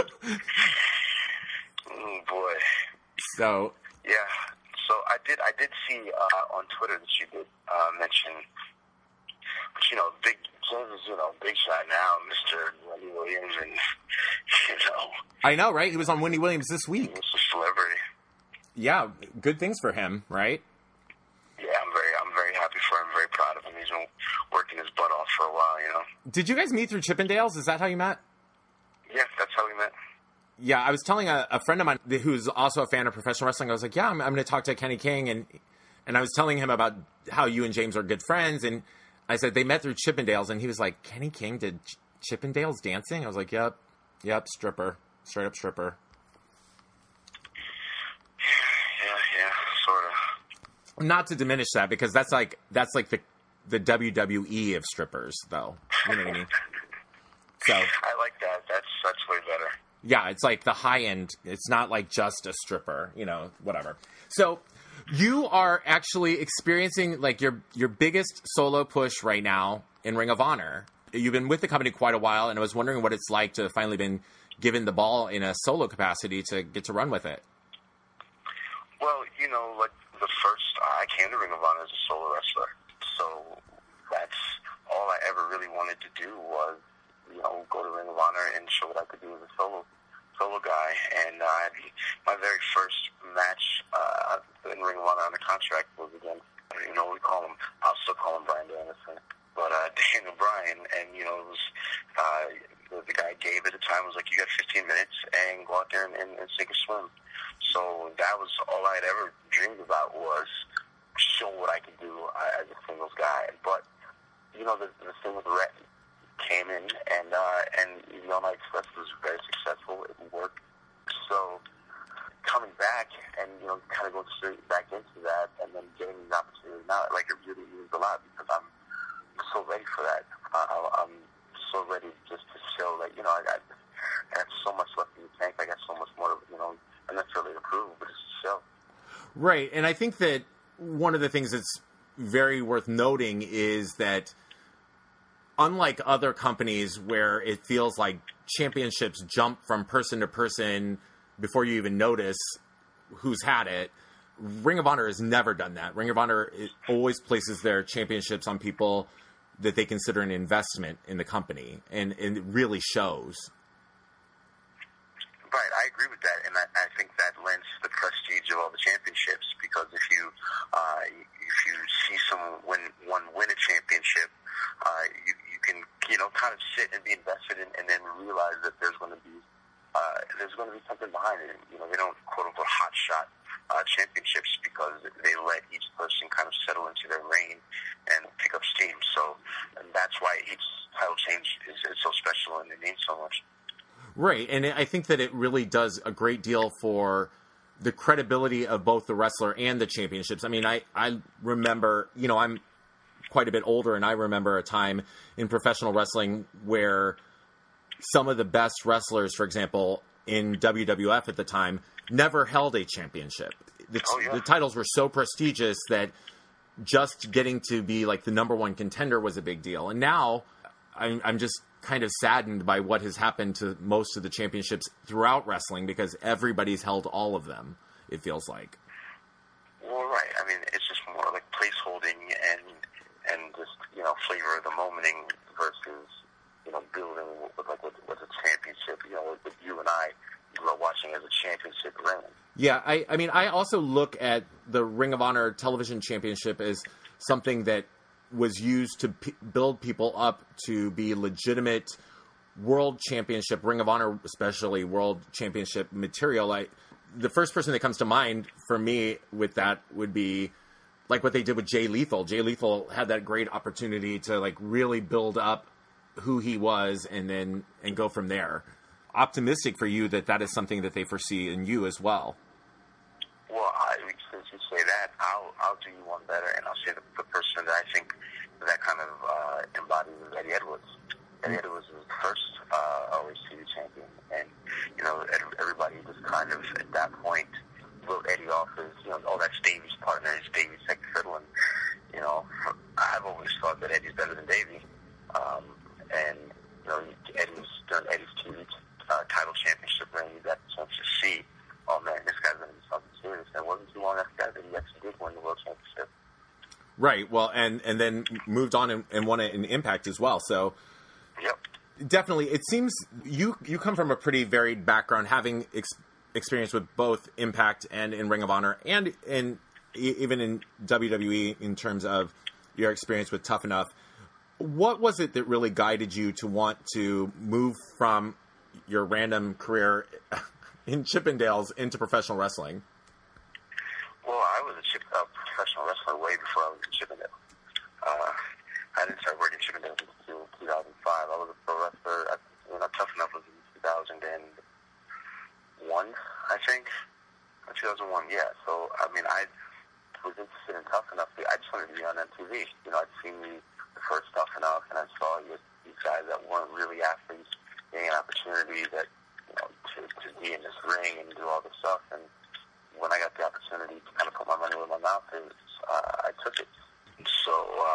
Oh, boy. So... Yeah. So I did see on Twitter that you did mention, but big James is big shot now, Mr. Wendy Williams, and I know, right? He was on Wendy Williams this week. He's a celebrity. Yeah, good things for him, right? Yeah, I'm very happy for him. Very proud of him. He's been working his butt off for a while, Did you guys meet through Chippendales? Is that how you met? Yeah, that's how we met. Yeah, I was telling a friend of mine who's also a fan of professional wrestling, I was like, yeah, I'm going to talk to Kenny King, and I was telling him about how you and James are good friends, and I said they met through Chippendales, and he was like, Kenny King did Chippendales dancing? I was like, yep, stripper, straight up stripper. Yeah, sort of. Not to diminish that, because that's like the WWE of strippers, though. You know what I mean? So I like that. That's way better. Yeah, it's like the high end. It's not like just a stripper, whatever. So you are actually experiencing like your biggest solo push right now in Ring of Honor. You've been with the company quite a while, and I was wondering what it's like to finally been given the ball in a solo capacity to get to run with it. Well, like the first, I came to Ring of Honor as a solo wrestler. So that's all I ever really wanted to do was, go to Ring of Honor and show what I could do as a solo guy. And my very first match in Ring of Honor on the contract was against, I'll still call him Brian Danielson, but Daniel Bryan. And, it was, the guy Gabe at the time was like, you got 15 minutes and go out there and sink or swim. So that was all I had ever dreamed about, was show what I could do as a singles guy. But, the thing with Rhett came in, and my Express was very successful. It worked. So coming back and, kind of going straight back into that, and then getting the opportunity now, like, it really means a lot, because I'm so ready for that. I'm so ready just to show that, I got so much left in the tank. I got so much more, not necessarily to prove, but just to show. Right, and I think that one of the things that's very worth noting is that unlike other companies where it feels like championships jump from person to person before you even notice who's had it, Ring of Honor has never done that. Ring of Honor always places their championships on people that they consider an investment in the company, and it really shows. Right, I agree with that, and I think that lends to the prestige of all the championships, because if you see someone win a championship, you can kind of sit and be invested in, and then realize that there's going to be something behind it. They don't quote unquote hot shot championships, because they let each person kind of settle into their reign and pick up steam. So, and that's why each title change is so special and it means so much. Right, and I think that it really does a great deal for the credibility of both the wrestler and the championships. I mean, I remember, I'm quite a bit older, and I remember a time in professional wrestling where some of the best wrestlers, for example, in WWF at the time, never held a championship. The titles were so prestigious that just getting to be like the number one contender was a big deal. And now I'm just kind of saddened by what has happened to most of the championships throughout wrestling, because everybody's held all of them, it feels like. Well, right. I mean, it's just more like placeholding and just, flavor of the momenting versus, building what's a championship, with you and I grew up watching as a championship ring. Yeah, I mean, I also look at the Ring of Honor Television Championship as something that was used to build people up to be legitimate World Championship, Ring of Honor especially, World Championship material. The first person that comes to mind for me with that would be like what they did with Jay Lethal. Jay Lethal had that great opportunity to like really build up who he was and go from there. Optimistic for you that is something that they foresee in you as well. Well, since you say that, I'll do you one better, and I'll say the person that I think that kind of embodies is Eddie Edwards. Eddie Edwards was the first OHC champion, and everybody just kind of at that point wrote Eddie off as that's Davey's partner, it's Davey's second fiddle, and I've always thought that Eddie's better than Davey, and Eddie's TV title championship ring, you got the chance to see, oh man, this guy's going to be something serious. And it wasn't too long after that he actually did win the World Championship. Right. Well, and then moved on and won it in Impact as well. So, yep. Definitely, it seems you come from a pretty varied background, having experience with both Impact and in Ring of Honor, and even in WWE in terms of your experience with Tough Enough. What was it that really guided you to want to move from your random career in Chippendales into professional wrestling? Well, I was a professional wrestler way before I was in Chippendale. I didn't start working in Chippendale until 2005. I was a pro wrestler. Tough Enough was in 2001, I think. 2001, yeah. So, I mean, I was interested in Tough Enough. I just wanted to be on MTV. I'd seen the first Tough Enough, and I saw these guys that weren't really athletes getting an opportunity that, to be in this ring and do all this stuff. And when I got the opportunity to kind of put my money where my mouth is, I took it. So,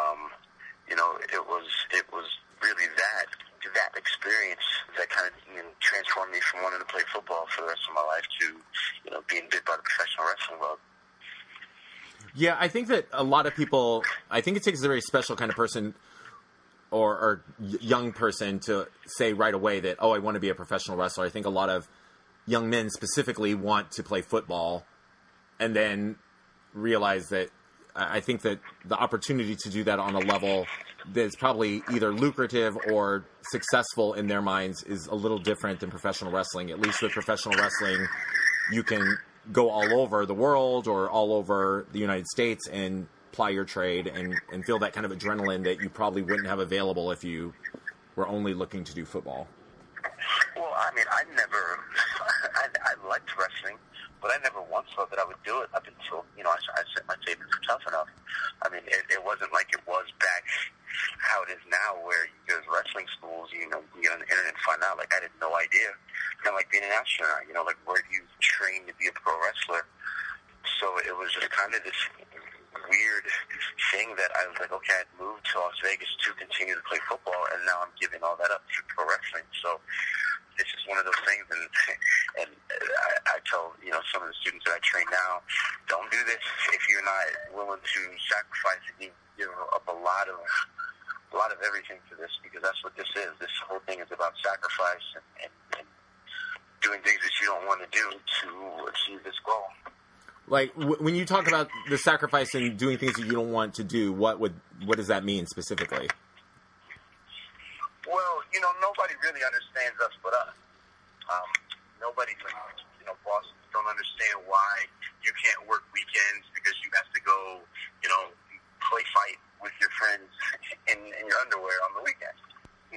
it was really that experience that kind of transformed me from wanting to play football for the rest of my life to, being bit by the professional wrestling world. Yeah, I think that a lot of people, I think it takes a very special kind of person or young person to say right away that, I want to be a professional wrestler. I think a lot of young men specifically want to play football and then realize that I think that the opportunity to do that on a level that's probably either lucrative or successful in their minds is a little different than professional wrestling. At least with professional wrestling, you can go all over the world or all over the United States and ply your trade and feel that kind of adrenaline that you probably wouldn't have available if you were only looking to do football. Well, I mean, I liked wrestling, but I never once thought that I would do it up until, I set my tape for Tough Enough. I mean, it wasn't like it was back how it is now where you go to wrestling schools, you get on the internet and find out. Like, I had no idea. Kind of like being an astronaut, like where do you train to be a pro wrestler? So it was just kind of this weird thing that I was like, okay, I'd moved to Las Vegas to continue to play football, and now I'm giving all that up to pro wrestling. So it's just one of those things, and I tell some of the students that I train now, don't do this if you're not willing to sacrifice and give up a lot of everything for this, because that's what this is. This whole thing is about sacrifice and doing things that you don't want to do to achieve this goal. Like, when you talk about the sacrifice and doing things that you don't want to do, what does that mean specifically? Well, nobody really understands us but us. Nobody, bosses don't understand why you can't work weekends because you have to go, play fight with your friends in your underwear on the weekend.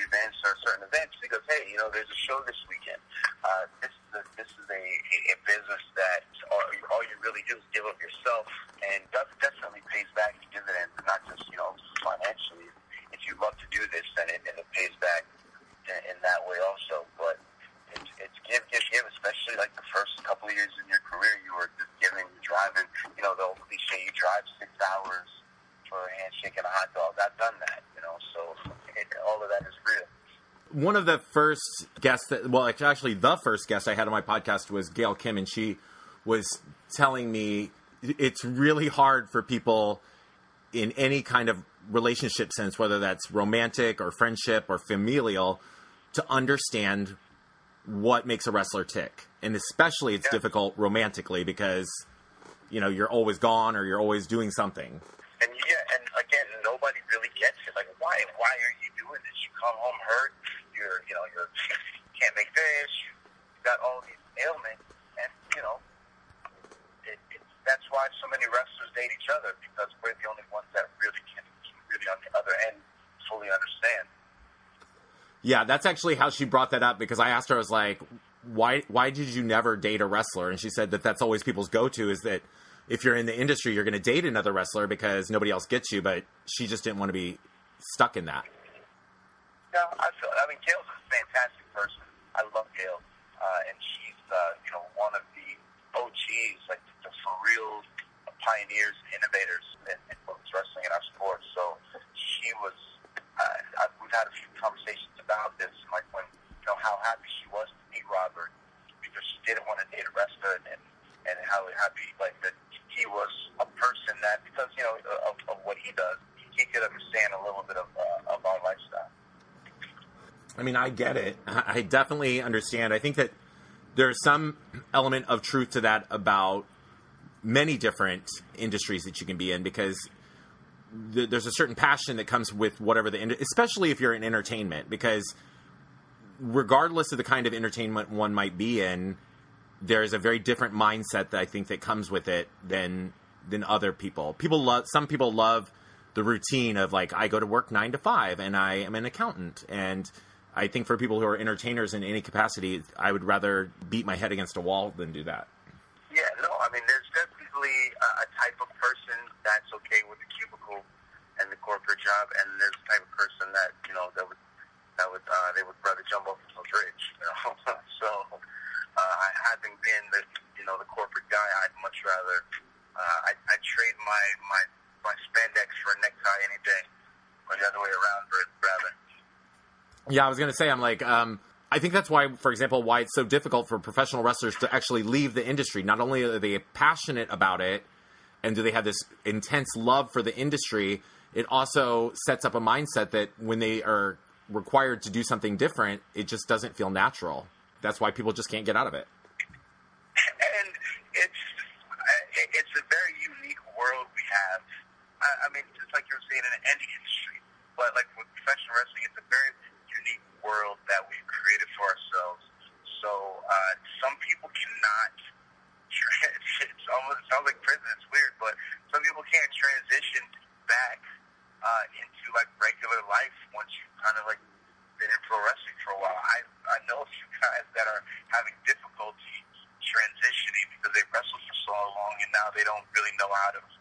events or certain events. He goes, hey, there's a show this weekend. This is a business that all you really do is give of yourself, and definitely pays back in dividends, not just financially. If you love to do this, then it pays back in that way also. But it's give, especially like the first couple of years in your career, you were just giving, driving. The old cliche, you drive 6 hours for a handshake and a hot dog. I've done that, so all of that is real. One of the first guests actually the first guest I had on my podcast was Gail Kim, and she was telling me it's really hard for people in any kind of relationship sense, whether that's romantic or friendship or familial, to understand what makes a wrestler tick. And especially it's difficult romantically because, you're always gone or you're always doing something. And again, nobody really gets it. Like, why are you doing this? You come home hurt. You can't make fish. You got all these ailments, and that's why so many wrestlers date each other, because we're the only ones that really can on the other end fully understand. Yeah, that's actually how she brought that up, because I asked her, I was like, why did you never date a wrestler? And she said that's always people's go-to, is that if you're in the industry, you're going to date another wrestler because nobody else gets you, but she just didn't want to be stuck in that. No, Gail's a fantastic person. I love Gail. And she's, one of the OGs, like the for real pioneers, innovators in women's wrestling in our sport. So she was, we've had a few conversations about this, like when, how happy she was to meet Robert, because she didn't want to date a wrestler, and how happy, like, that he was a person that, because, of what he does, he could understand a little bit of our lifestyle. I mean, I get it. I definitely understand. I think that there's some element of truth to that about many different industries that you can be in, because there's a certain passion that comes with whatever especially if you're in entertainment, because regardless of the kind of entertainment one might be in, there's a very different mindset that I think that comes with it than other people. Some people love the routine of, like, I go to work 9 to 5 and I am an accountant. And I think for people who are entertainers in any capacity, I would rather beat my head against a wall than do that. Yeah, no, there's definitely a type of person that's okay with the cubicle and the corporate job, and there's a type of person that, they would rather jump off a bridge, So, having been the corporate guy, I'd much rather, I'd trade my spandex for a necktie any day, or the other way around, rather. Yeah, I was going to say, I'm like, I think that's why, for example, why it's so difficult for professional wrestlers to actually leave the industry. Not only are they passionate about it, and do they have this intense love for the industry, it also sets up a mindset that when they are required to do something different, it just doesn't feel natural. That's why people just can't get out of it. And it's a very unique world we have. Just like you were saying in any industry, but like with professional wrestling, it's a very unique world that we've created for ourselves. So some people cannot. It sounds like prison. It's weird, but some people can't transition back into like regular life once you've kind of like been in pro wrestling for a while. I know a few guys that are having difficulty transitioning because they wrestled for so long, and now they don't really know how to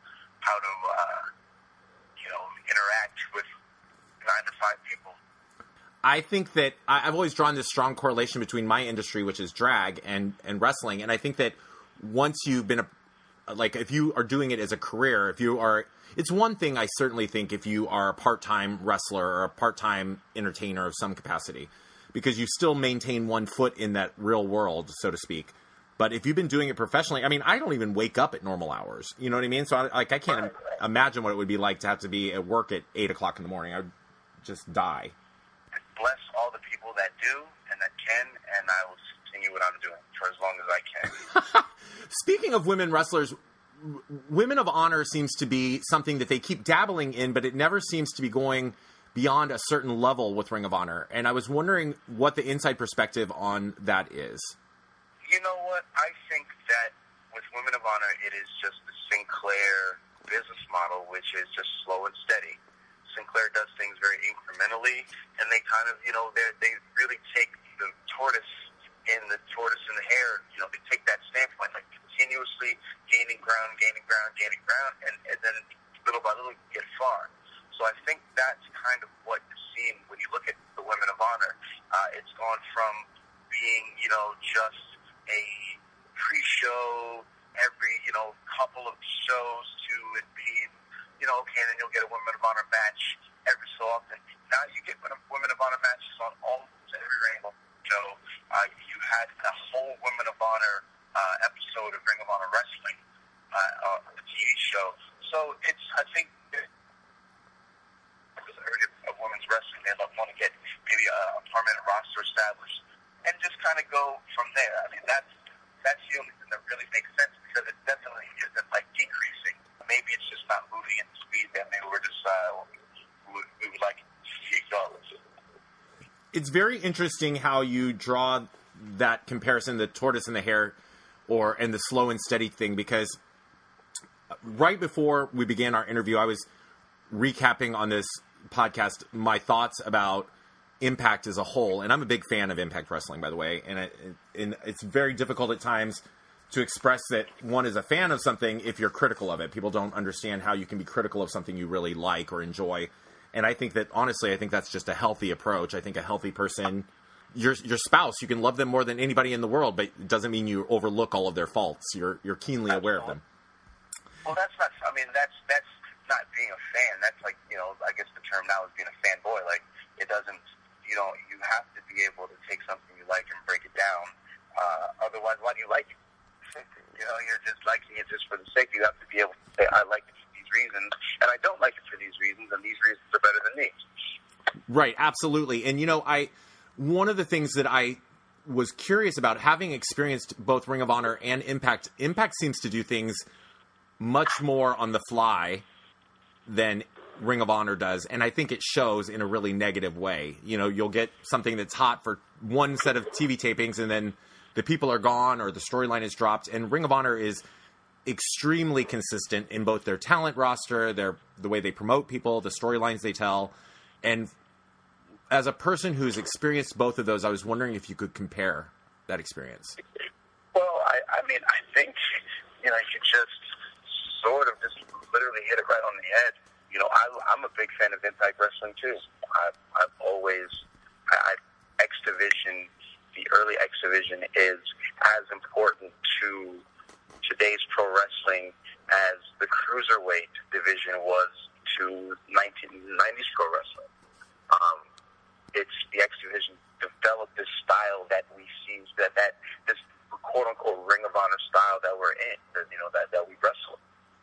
interact with 9 to 5 people. I think that I've always drawn this strong correlation between my industry, which is drag, and wrestling. And I think that once you've been if you are doing it as a career, it's one thing, I certainly think, if you are a part-time wrestler or a part-time entertainer of some capacity, because you still maintain one foot in that real world, so to speak. But if you've been doing it professionally, I don't even wake up at normal hours. You know what I mean? So I can't imagine what it would be like to have to be at work at 8 o'clock in the morning. I would just die. Bless all the people that do and that can, and I will continue what I'm doing for as long as I can. Speaking of women wrestlers, Women of Honor seems to be something that they keep dabbling in, but it never seems to be going beyond a certain level with Ring of Honor. And I was wondering what the inside perspective on that is. You know what? I think that with Women of Honor, it is just the Sinclair business model, which is just slow and steady. Sinclair does things very incrementally, and they kind of, they really take the tortoise and the hare, they take that standpoint, like continuously gaining ground, and then little by little get far. So I think that's kind of what you're seeing when you look at the Women of Honor. It's gone from being, just a pre-show every, couple of shows to it being, okay, then you'll get a Women of Honor match every so often. Now you get Women of Honor matches on almost every Rainbow show. You had a whole Women of Honor episode of Ring of Honor Wrestling, the TV show. So it's, I think, of women's wrestling, they want to get maybe a permanent roster established and just kind of go from there. I mean, that's the only thing that really makes sense, because it definitely isn't like decreasing. Maybe it's just not moving at the speed that maybe we're just we would like to see go. It's very interesting how you draw that comparison, the tortoise and the hare, and the slow and steady thing, because right before we began our interview, I was recapping on this podcast my thoughts about Impact as a whole, and I'm a big fan of Impact Wrestling, by the way, and it's very difficult at times to express that one is a fan of something if you're critical of it. People don't understand how you can be critical of something you really like or enjoy, and I think that, honestly, I think that's just a healthy approach. I think a healthy person, your spouse, you can love them more than anybody in the world, but it doesn't mean you overlook all of their faults. You're keenly aware of them. Well, that's not not being a fan. That's like, I guess the term now is being a fanboy. Like, it doesn't, you have to be able to take something you like and break it down. Otherwise, why do you like it? You're just liking it just for the sake. You have to be able to say, I like it for these reasons, and I don't like it for these reasons, and these reasons are better than these. Right, absolutely. And, one of the things that I was curious about, having experienced both Ring of Honor and Impact seems to do things much more on the fly than Ring of Honor does, and I think it shows in a really negative way. You'll get something that's hot for one set of TV tapings, and then the people are gone or the storyline is dropped, and Ring of Honor is extremely consistent in both their talent roster, the way they promote people, the storylines they tell, and as a person who's experienced both of those, I was wondering if you could compare that experience. Well, I mean, I think, you just sort of just literally hit it right on the head. I'm a big fan of Impact Wrestling too. I've always, X Division, the early X Division is as important to today's pro wrestling as the cruiserweight division was to 1990s pro wrestling. It's the X Division developed this style that we see, that this quote unquote Ring of Honor style that we're in, that we wrestle.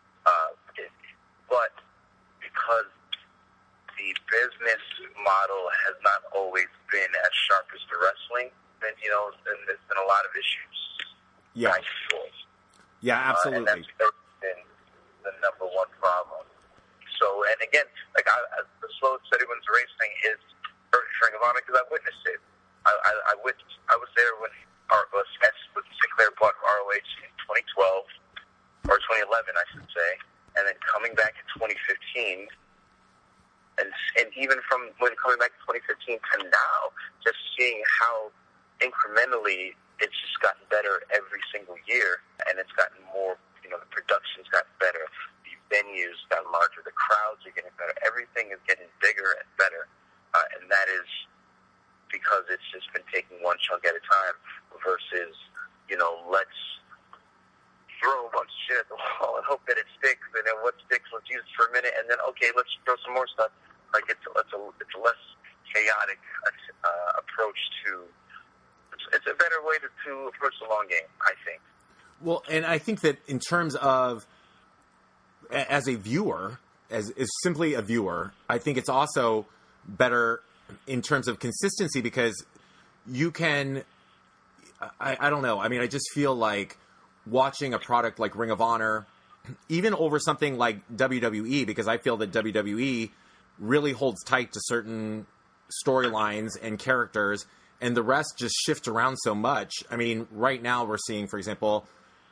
But because the business model has not always been as sharp as the wrestling, then there's been a lot of issues. Yeah. Yeah, absolutely. And that's been the number one problem. So, and again, the slow and steady wins the race thing is Ring of Honor, because I witnessed it. I was there when Sinclair bought ROH in 2012 or 2011, I should say, and then coming back in 2015, and even from when coming back in 2015 to now, just seeing how incrementally it's just gotten better every single year, and it's gotten more. The production's gotten better, the venues got larger, the crowds are getting better, everything is getting bigger and better. And that is because it's just been taking one chunk at a time versus, let's throw a bunch of shit at the wall and hope that it sticks. And then what sticks, let's use it for a minute. And then, okay, let's throw some more stuff. Like it's a less chaotic approach to. It's a better way to approach the long game, I think. Well, and I think that in terms of as a viewer, as simply a viewer, I think it's also better in terms of consistency, because you can, I don't know. I mean, I just feel like watching a product like Ring of Honor, even over something like WWE, because I feel that WWE really holds tight to certain storylines and characters, and the rest just shift around so much. I mean, right now we're seeing, for example,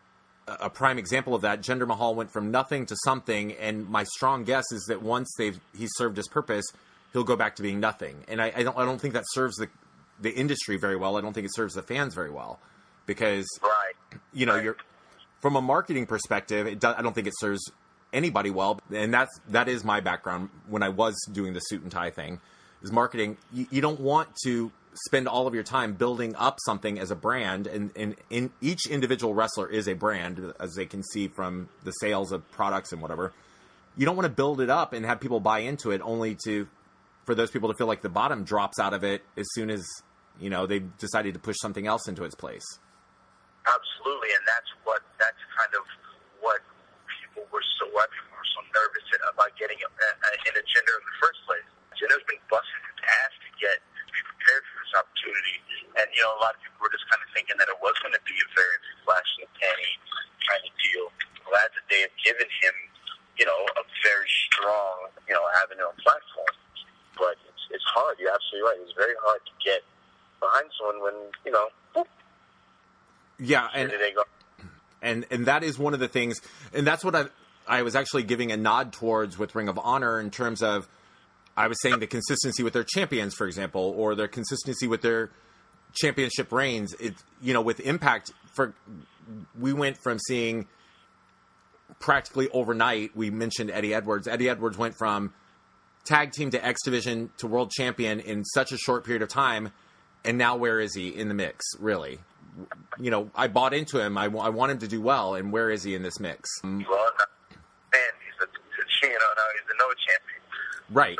a prime example of that. Jinder Mahal went from nothing to something, and my strong guess is that once he's served his purpose, he'll go back to being nothing. And I don't think that serves the industry very well. I don't think it serves the fans very well, because you're from a marketing perspective, I don't think it serves anybody well. And that is my background when I was doing the suit and tie thing, is marketing. You don't want to spend all of your time building up something as a brand, and in each individual wrestler is a brand, as they can see from the sales of products and whatever. You don't want to build it up and have people buy into it only for those people to feel like the bottom drops out of it as soon as they've decided to push something else into its place. Absolutely, and that's kind of why people were so nervous about getting in a Jinder in the first place. Jinder's been busting his ass to be prepared for this opportunity, and a lot of people were just kind of thinking that it was going to be a very flash in the panty kind of deal. Glad that they have given him, a very strong, avenue and platform. But it's hard. You're absolutely right. It's very hard to get behind someone when whoop, yeah, and that is one of the things, and that's what I was actually giving a nod towards with Ring of Honor, in terms of, I was saying the consistency with their champions, for example, or their consistency with their championship reigns. With Impact, we went from seeing practically overnight. We mentioned Eddie Edwards. Eddie Edwards went from tag team to X Division to world champion in such a short period of time, and now where is he in the mix? Really, I bought into him. I want him to do well, and where is he in this mix? Well, man, he's a no champion. Right.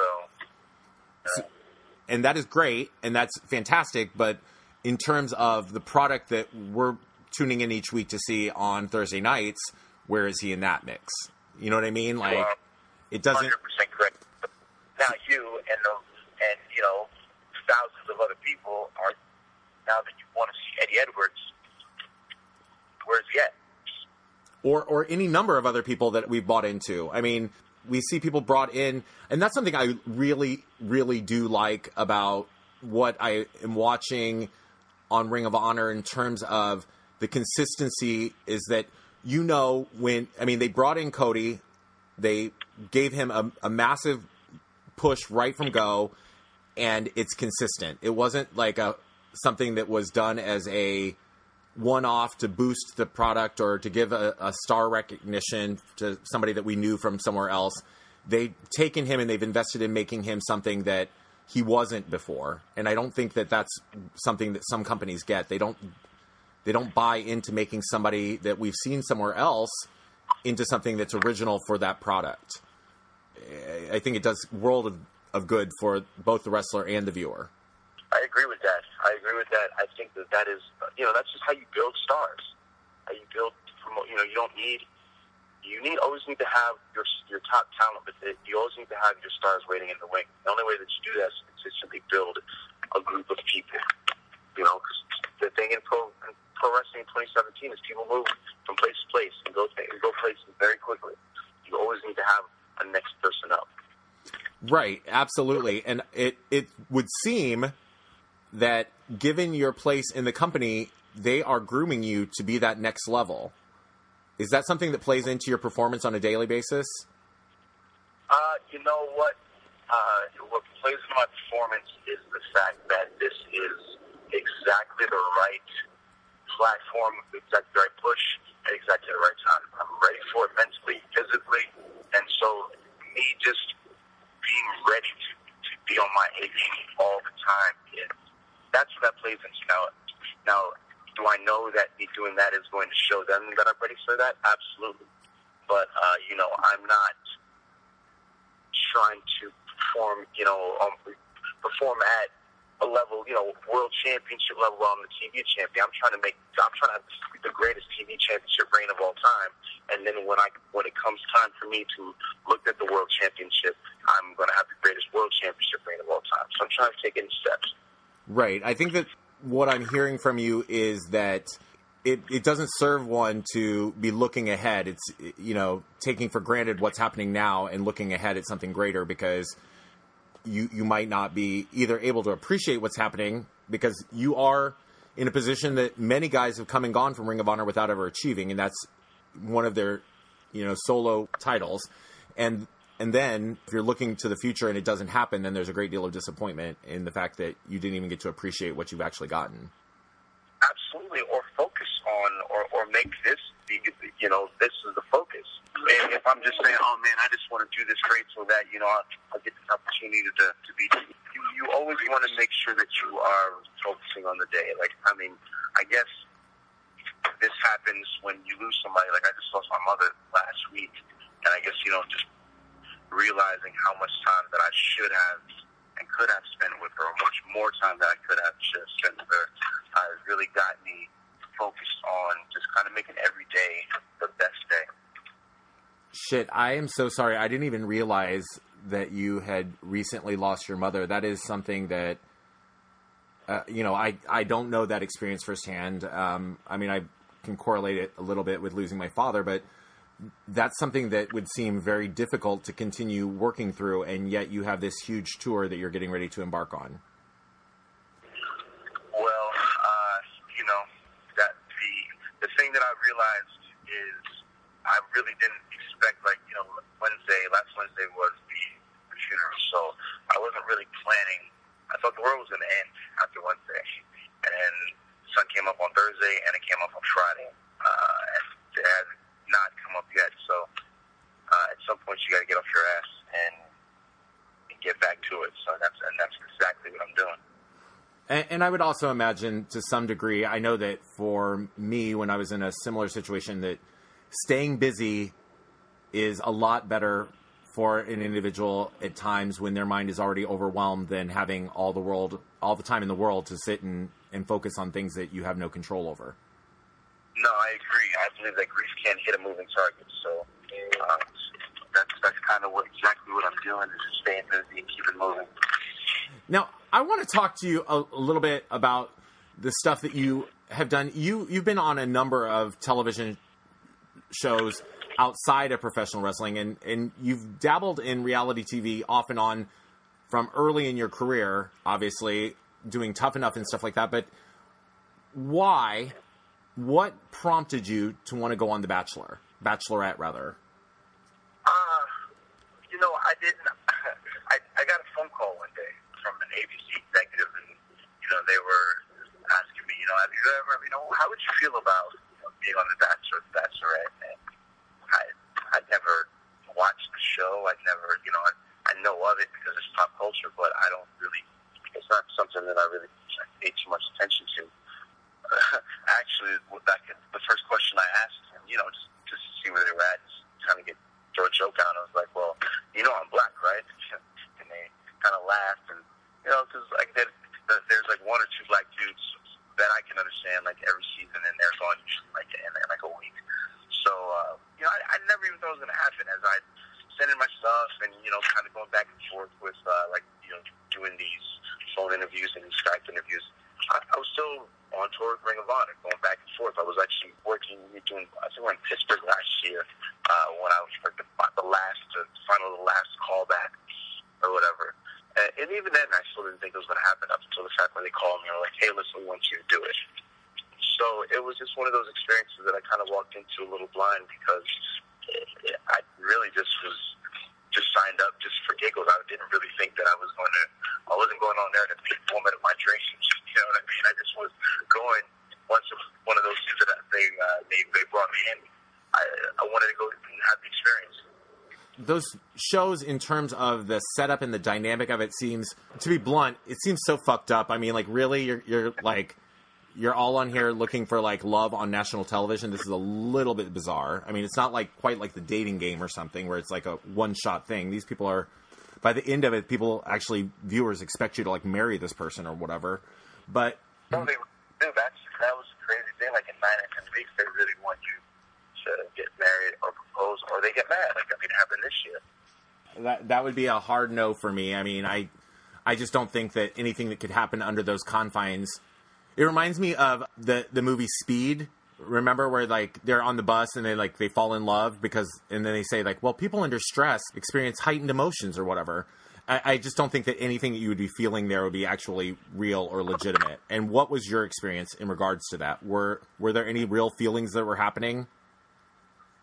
And that is great, and that's fantastic, but in terms of the product that we're tuning in each week to see on Thursday nights, where is he in that mix? You know what I mean? Like, it doesn't... 100% correct. Now you and thousands of other people are, now that you want to see Eddie Edwards, where's he at? Or any number of other people that we've bought into. I mean, we see people brought in, and that's something I really, really do like about what I am watching on Ring of Honor in terms of the consistency, is that they brought in Cody, they gave him a massive push right from go, and it's consistent. It wasn't like something that was done as a one-off to boost the product or to give a star recognition to somebody that we knew from somewhere else. They've taken him and they've invested in making him something that he wasn't before. And I don't think that that's something that some companies get. They don't buy into making somebody that we've seen somewhere else into something that's original for that product. I think it does world of good for both the wrestler and the viewer. I agree with that. I think that is, that's just how you build stars. How you build, always need to have your top talent, but you always need to have your stars waiting in the wing. The only way that you do that is to consistently build a group of people. Because the thing in pro wrestling in 2017 is people move from place to place and go places very quickly. You always need to have a next person up. Right, absolutely. And it would seem that given your place in the company, they are grooming you to be that next level. Is that something that plays into your performance on a daily basis? You know what? What plays into my performance is the fact that this is exactly the right platform, exactly the right push, at exactly the right time. I'm ready for it mentally, physically, and so me just being ready to be on my A game all the time, that's what that plays into. Now, do I know that me doing that is going to show them that I'm ready for that? Absolutely. But, I'm not trying to perform at a level, world championship level while I'm the TV champion. I'm trying to have the greatest TV championship reign of all time. And then when it comes time for me to look at the world championship, I'm going to have the greatest world championship reign of all time. So I'm trying to take any steps. Right. I think that what I'm hearing from you is that it doesn't serve one to be looking ahead. It's, taking for granted what's happening now and looking ahead at something greater, because you might not be either able to appreciate what's happening, because you are in a position that many guys have come and gone from Ring of Honor without ever achieving, and that's one of their, solo titles. And then if you're looking to the future and it doesn't happen, then there's a great deal of disappointment in the fact that you didn't even get to appreciate what you've actually gotten. Absolutely, or focus on, or make this this is the focus. And if I'm just saying, oh man, I just want to do this great so that, I'll get this opportunity to be, you always want to make sure that you are focusing on the day. Like, I mean, I guess this happens when you lose somebody. Like, I just lost my mother last week, and I guess, just realizing how much time that I should have and could have spent with her, or much more time that I should have spent with her, has really got me focused on just kind of making every day the best day. Shit, I am so sorry. I didn't even realize that you had recently lost your mother. That is something that, I don't know that experience firsthand. I mean, I can correlate it a little bit with losing my father, but that's something that would seem very difficult to continue working through, and yet you have this huge tour that you're getting ready to embark on. Well, that the thing that I realized is I really didn't expect, last Wednesday was the funeral, so I wasn't really planning. I thought the world was going to end after Wednesday, and the sun came up on Thursday, and it came up on Friday, and it has not come up yet, so at some point you got to get off your ass and get back to it, so that's exactly what I'm doing. And I would also imagine, to some degree, I know that for me, when I was in a similar situation, that staying busy is a lot better for an individual at times when their mind is already overwhelmed than having all the time in the world to sit and focus on things that you have no control over. No, I agree. I believe that grief can't hit a moving target, so that's kind of exactly what I'm doing, is just staying busy and keeping moving. Now, I want to talk to you a little bit about the stuff that you have done. You've been on a number of television shows outside of professional wrestling, and you've dabbled in reality TV off and on from early in your career, obviously, doing Tough Enough and stuff like that. But why? What prompted you to want to go on The Bachelorette, rather? I didn't. I got a phone call one day from an ABC executive, and they were asking me, have you ever, how would you feel about being on The Bachelorette? And I'd never watched the show. I'd never, I know of it because it's pop culture, but I don't really. It's not something that I really pay too much attention to. Actually, the first question I asked him, just to see where they were at, just kind of throw a joke out. I was like, well, I'm black, right? And they kind of laughed, and because there's like one or two black dudes that I can understand like every season, and they're gone usually like in like a week. So I never even thought it was going to happen. As I sent in my stuff and kind of going back and forth with doing these phone interviews and these Skype interviews, I was still on tour with Ring of Honor, going back and forth. I was actually working, I think we were in Pittsburgh last year, when I was like the last callback or whatever. And even then, I still didn't think it was going to happen up until the fact when they called me and were like, hey, listen, we want you to do it. So it was just one of those experiences that I kind of walked into a little blind, because I really just signed up just for giggles. I didn't really think that I wasn't going on there to be the woman of my dreams. You know what I mean? I just was going, once one of those things that they brought me in, I wanted to go and have the experience. Those shows, in terms of the setup and the dynamic of it, seems, to be blunt, it seems so fucked up. I mean, like, really, you're all on here looking for like love on national television. This is a little bit bizarre. I mean, it's not like quite like The Dating Game or something where it's like a one-shot thing. These people are, by the end of it, viewers expect you to like marry this person or whatever. But no, that was a crazy thing. Like in 9 or 10 weeks, they really want you to get married or propose, or they get mad. Like, I mean, it happened this year. That would be a hard no for me. I mean, I just don't think that anything that could happen under those confines. It reminds me of the movie Speed. Remember, where like they're on the bus and they fall in love and then they say like, well, people under stress experience heightened emotions or whatever. I just don't think that anything that you would be feeling there would be actually real or legitimate. And what was your experience in regards to that? Were there any real feelings that were happening?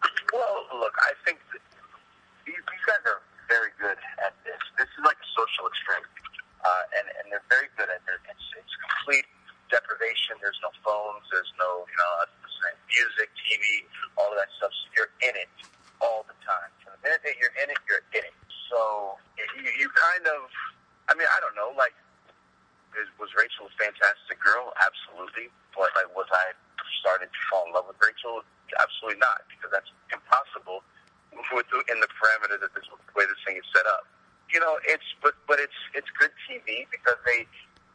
sleep deprivation. There's no phones. There's no, music, TV, all of that stuff. So you're in it all the time. From the minute that you're in it, you're in it. So you kind of, I mean, I don't know, like, was Rachel a fantastic girl? Absolutely. But, like, was I starting to fall in love with Rachel? Absolutely not, because that's impossible in the parameter that the way this thing is set up. But it's good TV because they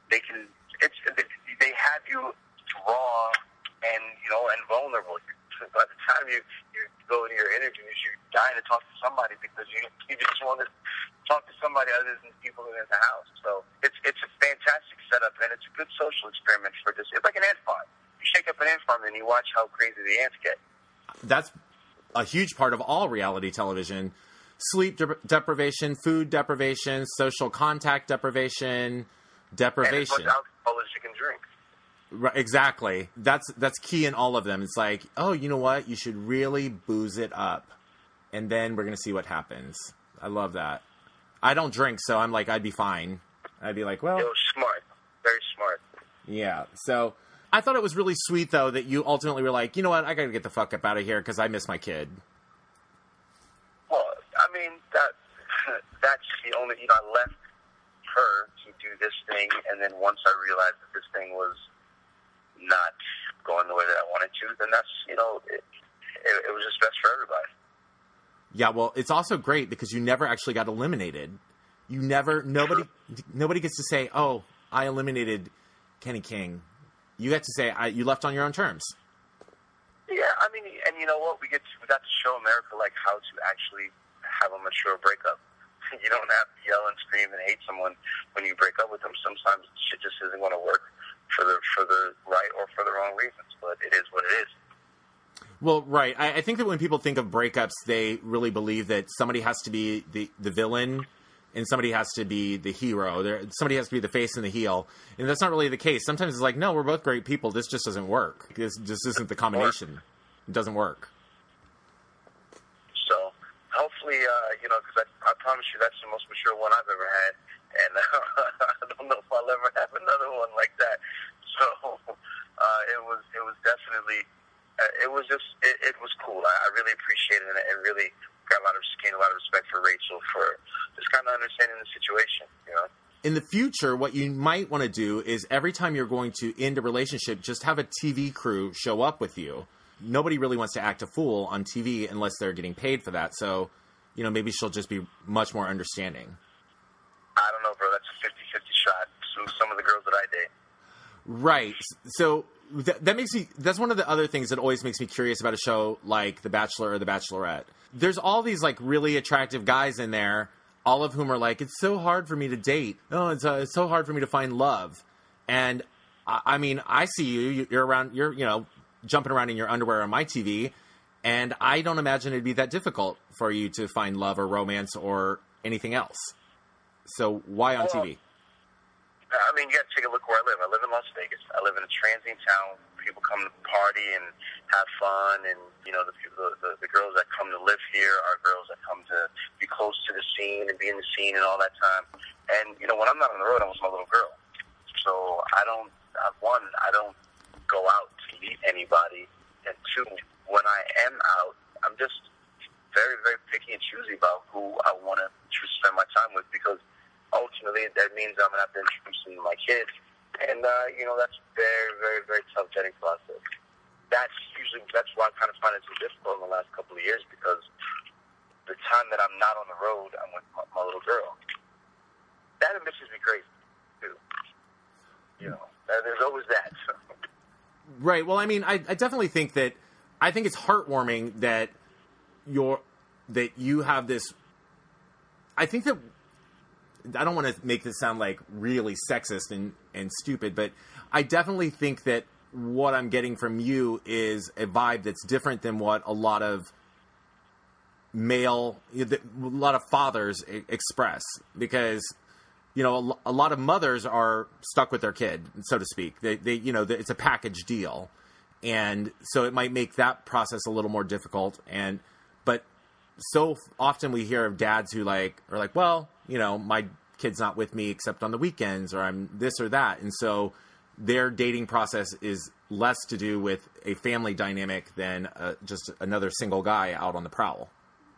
have you raw and vulnerable. By the time you go into your interviews, you're dying to talk to somebody because you just want to talk to somebody other than people that are in the house. So it's a fantastic setup, and it's a good social experiment for this. It's like an ant farm. You shake up an ant farm and you watch how crazy the ants get. That's a huge part of all reality television. Sleep deprivation, food deprivation, social contact deprivation. And as much alcohol as you can drink. Right, exactly. That's key in all of them. It's like, oh, you know what? You should really booze it up, and then we're gonna see what happens. I love that. I don't drink, so I'm like, I'd be fine. I'd be like, well, it was smart, very smart. Yeah. So I thought it was really sweet, though, that you ultimately were like, you know what? I gotta get the fuck up out of here because I miss my kid. Well, I mean that's the only. I left her to do this thing, and then once I realized that this thing was not going the way that I wanted to, then that's, it was just best for everybody. Yeah, well, it's also great because you never actually got eliminated. Nobody gets to say, oh, I eliminated Kenny King. You get to say, you left on your own terms. Yeah, I mean, and you know what? We got to show America, like, how to actually have a mature breakup. You don't have to yell and scream and hate someone when you break up with them. Sometimes shit just isn't going to work for the right or for the wrong reasons, but it is what it is. Well, right. I think that when people think of breakups, they really believe that somebody has to be the villain and somebody has to be the hero. Somebody has to be the face and the heel. And that's not really the case. Sometimes it's like, no, we're both great people. This just doesn't work. This just isn't the combination. It doesn't work. So, hopefully, because I promise you that's the most mature one I've ever had. And I don't know if I'll ever have another one like that. So, it was definitely... It was cool. I really appreciated it and really gained a lot of respect for Rachel for just kind of understanding the situation, In the future, what you might want to do is every time you're going to end a relationship, just have a TV crew show up with you. Nobody really wants to act a fool on TV unless they're getting paid for that. So, maybe she'll just be much more understanding. I don't know, bro. That's a 50-50 shot. Some of the girls that I date. Right. So... that's one of the other things that always makes me curious about a show like The Bachelor or The Bachelorette. There's all these like really attractive guys in there, all of whom are like, it's so hard for me to date. Oh, it's so hard for me to find love. And I mean, I see you're around, you're jumping around in your underwear on my TV, and I don't imagine it'd be that difficult for you to find love or romance or anything else. So why on TV? I mean, you got to take a look where I live. I live in Las Vegas. I live in a transient town. People come to party and have fun, and the girls that come to live here are girls that come to be close to the scene and be in the scene and all that time. And when I'm not on the road, I'm with my little girl. So I don't go out to meet anybody. And two, when I am out, I'm just very, very picky and choosy about who I want to spend my time with, because ultimately that means I'm going to have to introduce them to my kids. And, that's very, very, very tough vetting process. That's why I kind of find it so difficult in the last couple of years, because the time that I'm not on the road, I'm with my little girl. That misses me crazy, too. There's always that. So. Right. Well, I mean, I definitely think that, I think it's heartwarming that you have this, I think that, I don't want to make this sound like really sexist and stupid, but I definitely think that what I'm getting from you is a vibe that's different than what a lot of fathers express, because, a lot of mothers are stuck with their kid, so to speak. They it's a package deal. And so it might make that process a little more difficult. But so often we hear of dads who are like, well, my kid's not with me except on the weekends, or I'm this or that. And so their dating process is less to do with a family dynamic than just another single guy out on the prowl.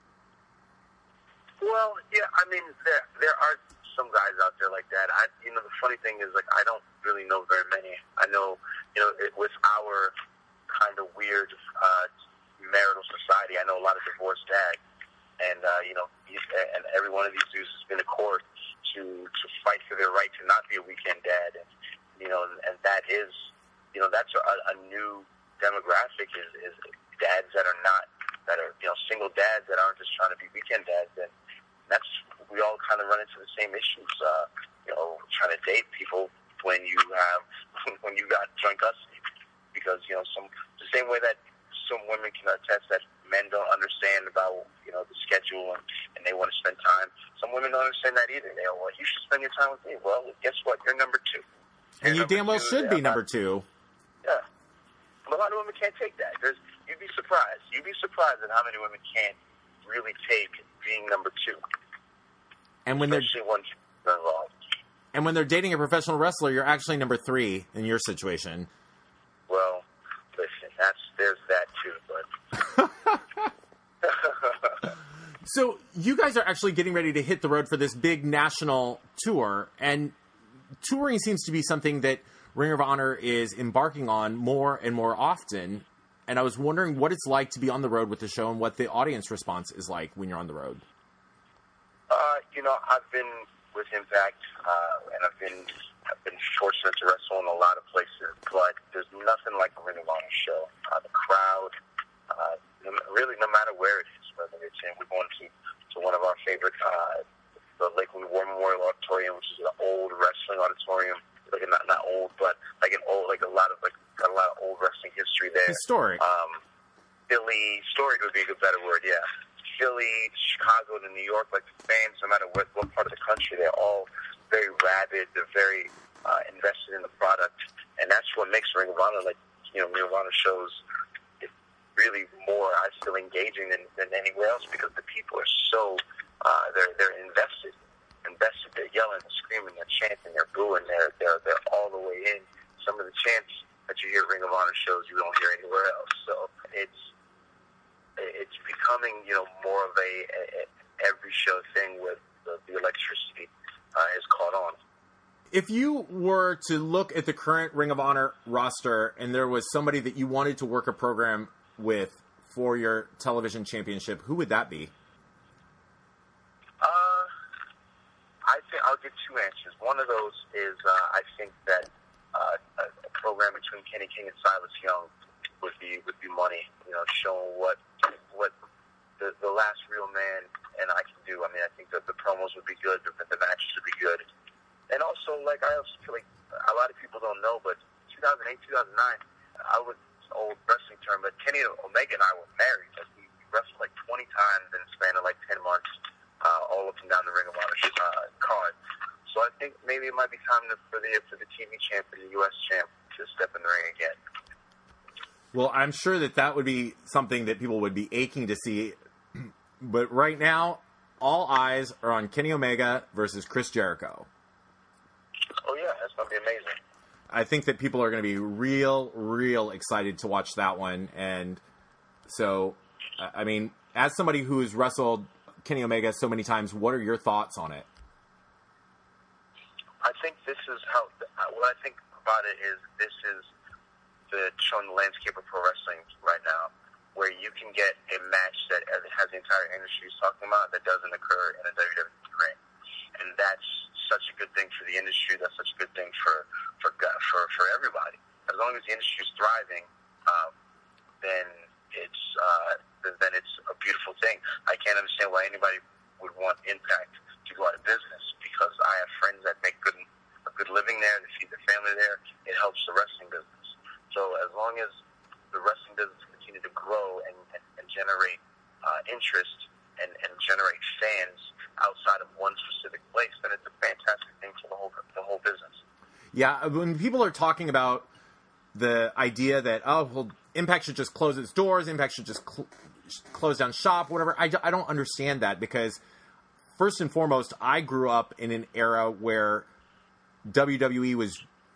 Well, yeah, I mean, there are some guys out there like that. The funny thing is, like, I don't really know very many. I know, with our kind of weird marital society, I know a lot of divorced dads, and and every one of these dudes has been to court to fight for their right to not be a weekend dad, and that is, that's a new demographic is dads that are single dads that aren't just trying to be weekend dads, and that's, we all kind of run into the same issues, trying to date people when you got joint custody, because the same way that some women can attest that men don't understand about the schedule and they want to spend time. Some women don't understand that either. They go, well, you should spend your time with me. Well, guess what? You're number two. And you damn well should be number two. Yeah. But a lot of women can't take that. You'd be surprised. You'd be surprised at how many women can't really take being number two. And when especially once you're involved. And when they're dating a professional wrestler, you're actually number three in your situation. Well, listen, there's that too, but. So you guys are actually getting ready to hit the road for this big national tour, and touring seems to be something that Ring of Honor is embarking on more and more often. And I was wondering what it's like to be on the road with the show and what the audience response is like when you're on the road. I've been with Impact, and I've been fortunate to wrestle in a lot of places, but there's nothing like a Ring of Honor show. The crowd, really, no matter where it is, whether it's we're going to one of our favorite, the Lakeland War Memorial Auditorium, which is an old wrestling auditorium, like not old, but like a lot of old wrestling history there. Historic. Philly, storied would be a better word, yeah. Philly, Chicago, to New York, like the fans, no matter what part of the country, they're all very rabid. They're very invested in the product, and that's what makes Ring of Honor, Ring of Honor shows, it really more, I feel, engaging than anywhere else, because the people are so they're invested. They're yelling, they're screaming, they're chanting, they're booing, they're all the way in. Some of the chants that you hear at Ring of Honor shows you don't hear anywhere else. So it's becoming, more of a every show thing with the electricity has caught on. If you were to look at the current Ring of Honor roster and there was somebody that you wanted to work a program with for your television championship, who would that be? I think I'll give two answers. One of those is I think that a program between Kenny King and Silas Young would be money. Showing what the last real man and I can do. I mean, I think that the promos would be good, the matches would be good, and also I also feel like a lot of people don't know, but 2008, 2009, I was old wrestling term, but Kenny Omega and I were married. We wrestled 20 times in the span of 10 months, all up and down the Ring of Honor card. So I think maybe it might be time for the TV champ and the U.S. champ to step in the ring again. Well, I'm sure that would be something that people would be aching to see. But right now, all eyes are on Kenny Omega versus Chris Jericho. Oh, yeah, that's going to be amazing. I think that people are going to be real excited to watch that one. And so, I mean, as somebody who has wrestled Kenny Omega so many times, what are your thoughts on it? I think this is what I think about it is this is showing the landscape of pro wrestling right now, where you can get a match that has the entire industry talking about that doesn't occur in a WWE ring, and that's such a good thing for the industry. That's such a good thing for everybody. As long as the industry is thriving, then it's a beautiful thing. I can't understand why anybody would want Impact to go out of business, because I have friends that make a good living there. They feed their family there. It helps the wrestling business. So as long as the wrestling business continue to grow and generate interest and generate fans outside of one specific place, then it's a fantastic thing for the whole business. Yeah, when people are talking about the idea that, Impact should just close its doors, Impact should just close down shop, whatever, I don't understand that, because first and foremost, I grew up in an era where WWE was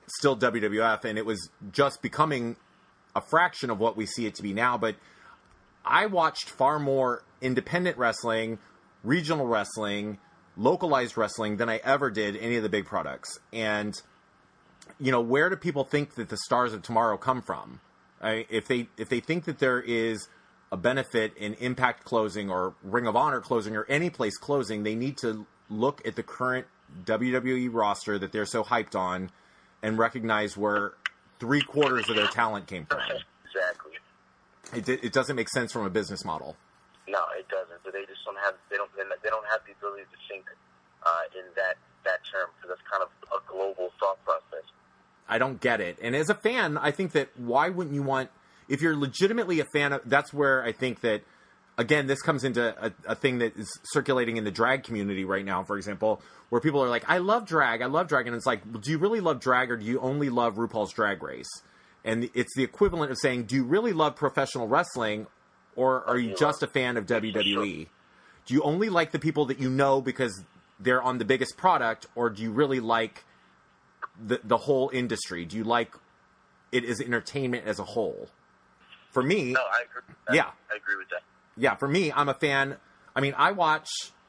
still WWF, and it was just becoming a fraction of what we see it to be now. But I watched far more independent wrestling, regional wrestling, localized wrestling than I ever did any of the big products. And, where do people think that the stars of tomorrow come from? If they think that there is a benefit in Impact closing or Ring of Honor closing or any place closing, they need to look at the current WWE roster that they're so hyped on and recognize where 3/4 of their talent came from. Exactly. It doesn't make sense from a business model. No, it doesn't. But they just don't have they don't have the ability to think in that term, because that's kind of a global thought process. I don't get it. And as a fan, I think that why wouldn't you want, if you're legitimately a fan of, that's where I think that, again, this comes into a thing that is circulating in the drag community right now, for example, where people are like, I love drag. And it's like, well, do you really love drag, or do you only love RuPaul's Drag Race? And it's the equivalent of saying, do you really love professional wrestling, or are you just a fan of WWE? Do you only like the people that you know because they're on the biggest product, or do you really like the whole industry? Do you like it as entertainment as a whole? For me... No, I agree with that. Yeah. I agree with that. Yeah, for me, I'm a fan. I mean, I watch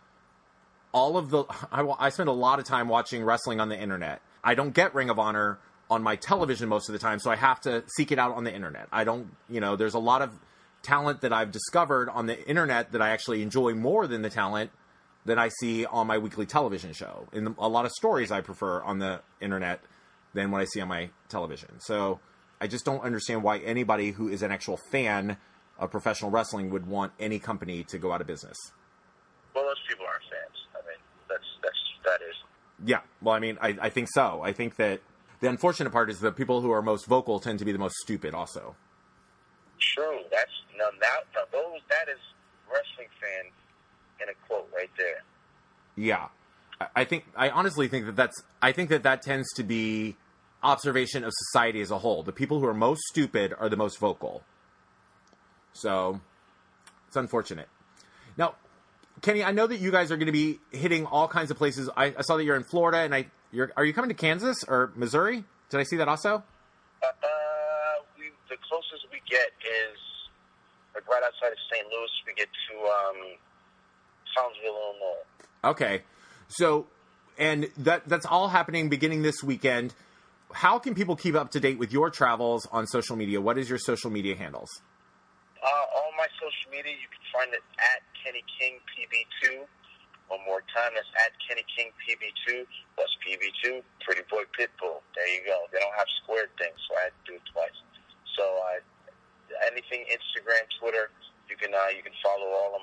all of the... I spend a lot of time watching wrestling on the internet. I don't get Ring of Honor on my television most of the time, so I have to seek it out on the internet. I don't... there's a lot of talent that I've discovered on the internet that I actually enjoy more than the talent that I see on my weekly television show. And a lot of stories I prefer on the internet than what I see on my television. So I just don't understand why anybody who is an actual fan of professional wrestling would want any company to go out of business. Well, those people aren't fans. I mean, that is. Yeah, well, I mean, I think so. I think that the unfortunate part is the people who are most vocal tend to be the most stupid also. True. That is wrestling fan in a quote right there. Yeah. I honestly think that tends to be observation of society as a whole. The people who are most stupid are the most vocal. So, it's unfortunate. Now, Kenny, I know that you guys are going to be hitting all kinds of places. I saw that you're in Florida, and are you coming to Kansas or Missouri? Did I see that also? The closest we get is like right outside of St. Louis. We get to Townsville, Illinois. Okay, so and that's all happening beginning this weekend. How can people keep up to date with your travels on social media? What is your social media handles? All my social media, you can find it at Kenny King PB2. One more time, that's at Kenny King PB2. What's PB2? Pretty Boy Pitbull. There you go. They don't have square things, so I had to do it twice. So anything Instagram, Twitter, you can follow all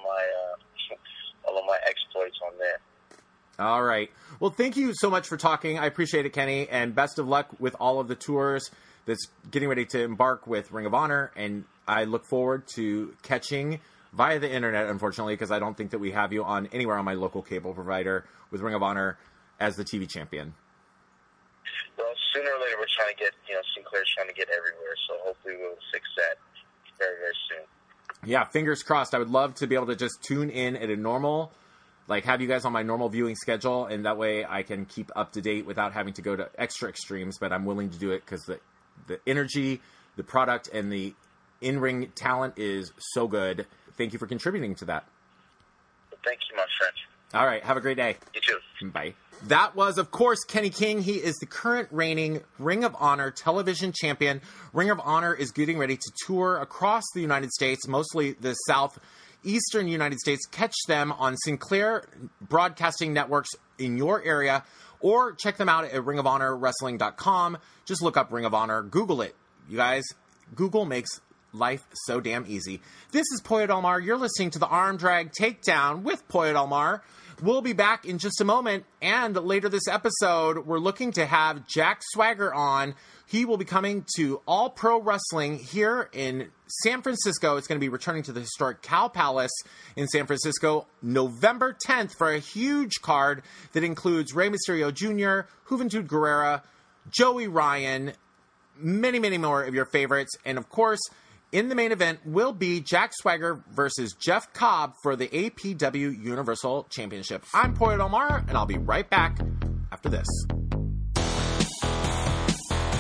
of my exploits on there. All right. Well, thank you so much for talking. I appreciate it, Kenny, and best of luck with all of the tours that's getting ready to embark with Ring of Honor. And I look forward to catching via the internet, unfortunately, because I don't think that we have you on anywhere on my local cable provider with Ring of Honor as the TV champion. Well, sooner or later, we're trying to get, Sinclair's trying to get everywhere, so hopefully we'll fix that very, very soon. Yeah, fingers crossed. I would love to be able to just tune in at a normal, have you guys on my normal viewing schedule, and that way I can keep up to date without having to go to extra extremes, but I'm willing to do it because the energy, the product, and the in-ring talent is so good. Thank you for contributing to that. Thank you, my friend. All right. Have a great day. You too. Bye. That was, of course, Kenny King. He is the current reigning Ring of Honor television champion. Ring of Honor is getting ready to tour across the United States, mostly the southeastern United States. Catch them on Sinclair Broadcasting Networks in your area, or check them out at ringofhonorwrestling.com. Just look up Ring of Honor. Google it. You guys, Google makes life so damn easy. This is Poyet Almar. You're listening to the Arm Drag Takedown with Poyet Almar. We'll be back in just a moment, and later this episode, we're looking to have Jack Swagger on. He will be coming to All Pro Wrestling here in San Francisco. It's going to be returning to the historic Cow Palace in San Francisco November 10th for a huge card that includes Rey Mysterio Jr., Juventud Guerrera, Joey Ryan, many, many more of your favorites, and of course, in the main event will be Jack Swagger versus Jeff Cobb for the APW Universal Championship. I'm Poyet Almar, and I'll be right back after this.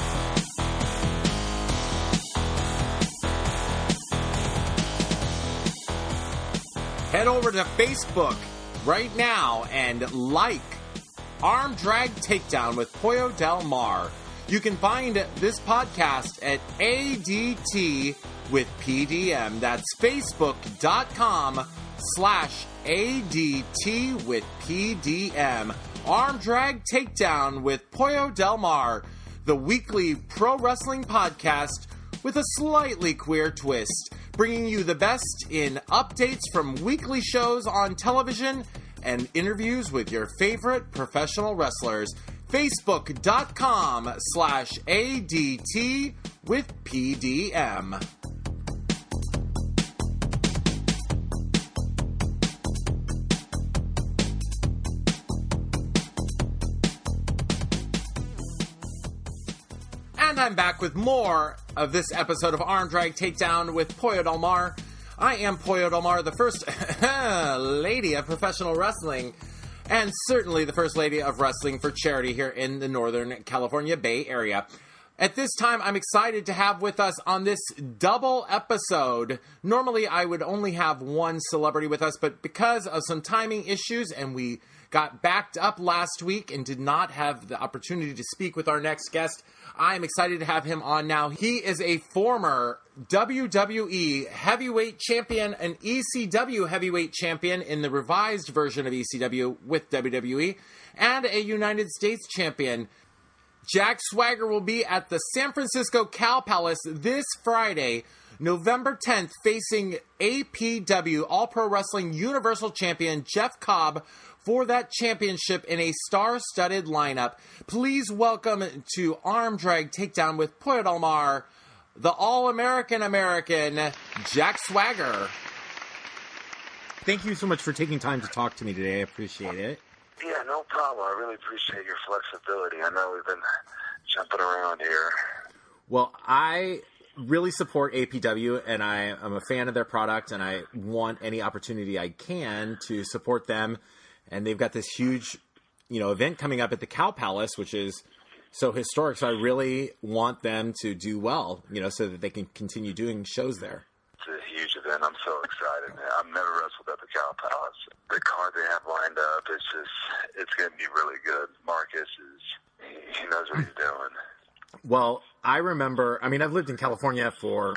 Head over to Facebook right now and like Arm Drag Takedown with Pollo Del Mar. You can find this podcast at ADT with PDM. That's Facebook.com/ADT with PDM. Arm Drag Takedown with Pollo Del Mar, the weekly pro wrestling podcast with a slightly queer twist, bringing you the best in updates from weekly shows on television and interviews with your favorite professional wrestlers. Facebook.com/ADT with PDM. And I'm back with more of this episode of Arm Drag Takedown with Pollo Del Mar. I am Pollo Del Mar, the first lady of professional wrestling, and certainly the first lady of wrestling for charity here in the Northern California Bay Area. At this time, I'm excited to have with us on this double episode. Normally, I would only have one celebrity with us, but because of some timing issues, and we got backed up last week and did not have the opportunity to speak with our next guest, I'm excited to have him on now. He is a former WWE heavyweight champion, an ECW heavyweight champion in the revised version of ECW with WWE, and a United States champion. Jack Swagger will be at the San Francisco Cow Palace this Friday, November 10th, facing APW, All Pro Wrestling Universal Champion Jeff Cobb for that championship in a star-studded lineup. Please welcome to Arm Drag Takedown with Pollo Del Mar, the All-American Jack Swagger. Thank you so much for taking time to talk to me today. I appreciate it. Yeah, no problem. I really appreciate your flexibility. I know we've been jumping around here. Well, I really support APW, and I am a fan of their product, and I want any opportunity I can to support them. And they've got this huge, event coming up at the Cow Palace, which is so historic. So I really want them to do well, so that they can continue doing shows there. It's a huge event. I'm so excited, man. I've never wrestled at the Cow Palace. The card they have lined up, it's going to be really good. Marcus he knows what he's doing. Well, I remember, I've lived in California for,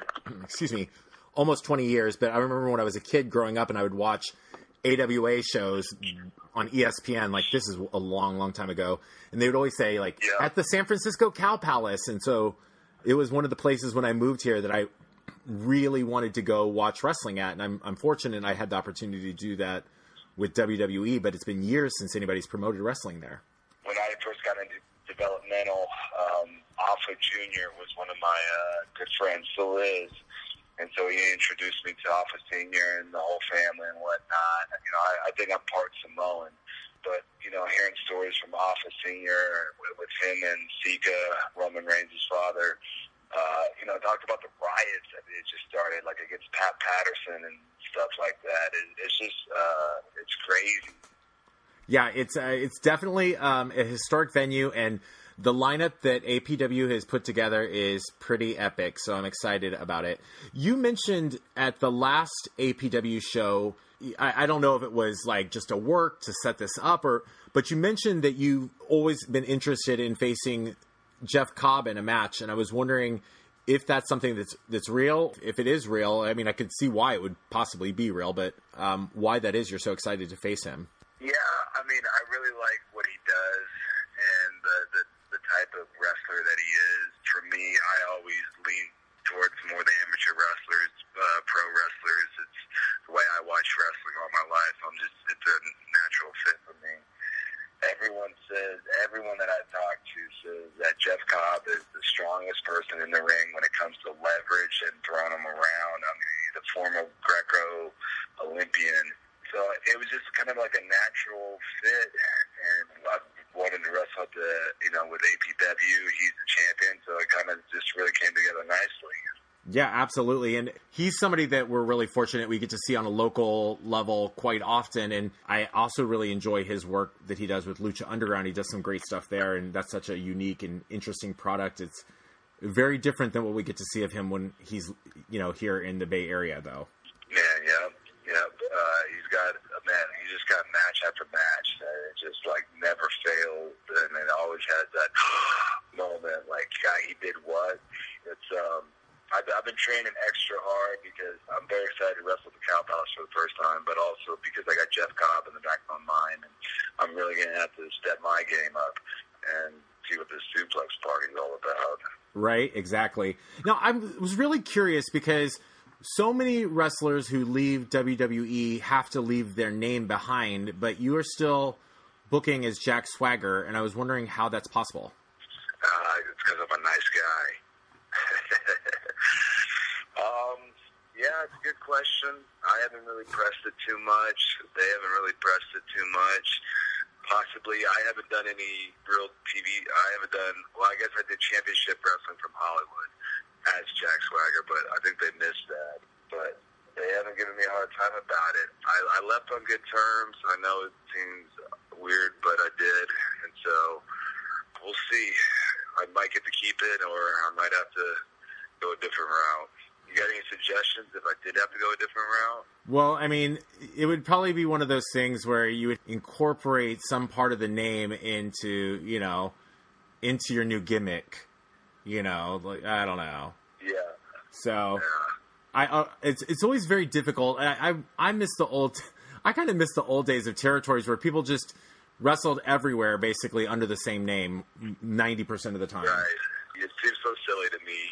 almost 20 years, but I remember when I was a kid growing up and I would watch AWA shows on ESPN, this is a long, long time ago, and they would always say, at the San Francisco Cow Palace, and so it was one of the places when I moved here that I really wanted to go watch wrestling at, and I'm fortunate I had the opportunity to do that with WWE, but it's been years since anybody's promoted wrestling there. When I first got into developmental, Alpha Jr. was one of my good friends, still is. And so he introduced me to Alpha Senior and the whole family and whatnot. I think I'm part Samoan, but hearing stories from Alpha Senior with him and Sika, Roman Reigns' father, talked about the riots that it just started, against Pat Patterson and stuff like that. It's just it's crazy. Yeah, it's definitely a historic venue, and the lineup that APW has put together is pretty epic, so I'm excited about it. You mentioned at the last APW show, I don't know if it was just a work to set this up, but you mentioned that you've always been interested in facing Jeff Cobb in a match, and I was wondering if that's something that's real. If it is real, I could see why it would possibly be real, but why that is you're so excited to face him. Yeah, I really like what he does and the type of wrestler that he is. For me, I always lean towards more the amateur wrestlers, pro wrestlers. It's the way I watch wrestling all my life. It's a natural fit for me. Everyone that I've talked to says that Jeff Cobb is the strongest person in the ring when it comes to leverage and throwing him around. He's a former Greco Olympian. So it was just kind of like a natural fit, and I wanted to wrestle with APW. He's the champion, so it kind of just really came together nicely. Yeah, absolutely. And he's somebody that we're really fortunate we get to see on a local level quite often. And I also really enjoy his work that he does with Lucha Underground. He does some great stuff there, and that's such a unique and interesting product. It's very different than what we get to see of him when he's, here in the Bay Area, though. Yeah. He's never fails, and it always has that moment, like, he did what? It's, I've been training extra hard because I'm very excited to wrestle the Cow Palace for the first time, but also because I got Jeff Cobb in the back of my mind, and I'm really going to have to step my game up and see what this suplex party is all about. Right, exactly. Now, I was really curious because so many wrestlers who leave WWE have to leave their name behind, but you are still booking as Jack Swagger, and I was wondering how that's possible. It's because I'm a nice guy. Yeah, it's a good question. I haven't really pressed it too much. They haven't really pressed it too much. Possibly, I haven't done any real TV. Well, I guess I did championship wrestling from Hollywood as Jack Swagger, but I think they missed that. But they haven't given me a hard time about it. I left on good terms. I know it seems weird, but I did. And so we'll see. I might get to keep it, or I might have to go a different route. You got any suggestions if I did have to go a different route? Well, I mean, it would probably be one of those things where you would incorporate some part of the name into your new gimmick. Like, I don't know. Yeah. So, yeah. It's always very difficult. I miss I kind of miss the old days of territories where people just wrestled everywhere, basically under the same name, 90% of the time. Right. It seems so silly to me.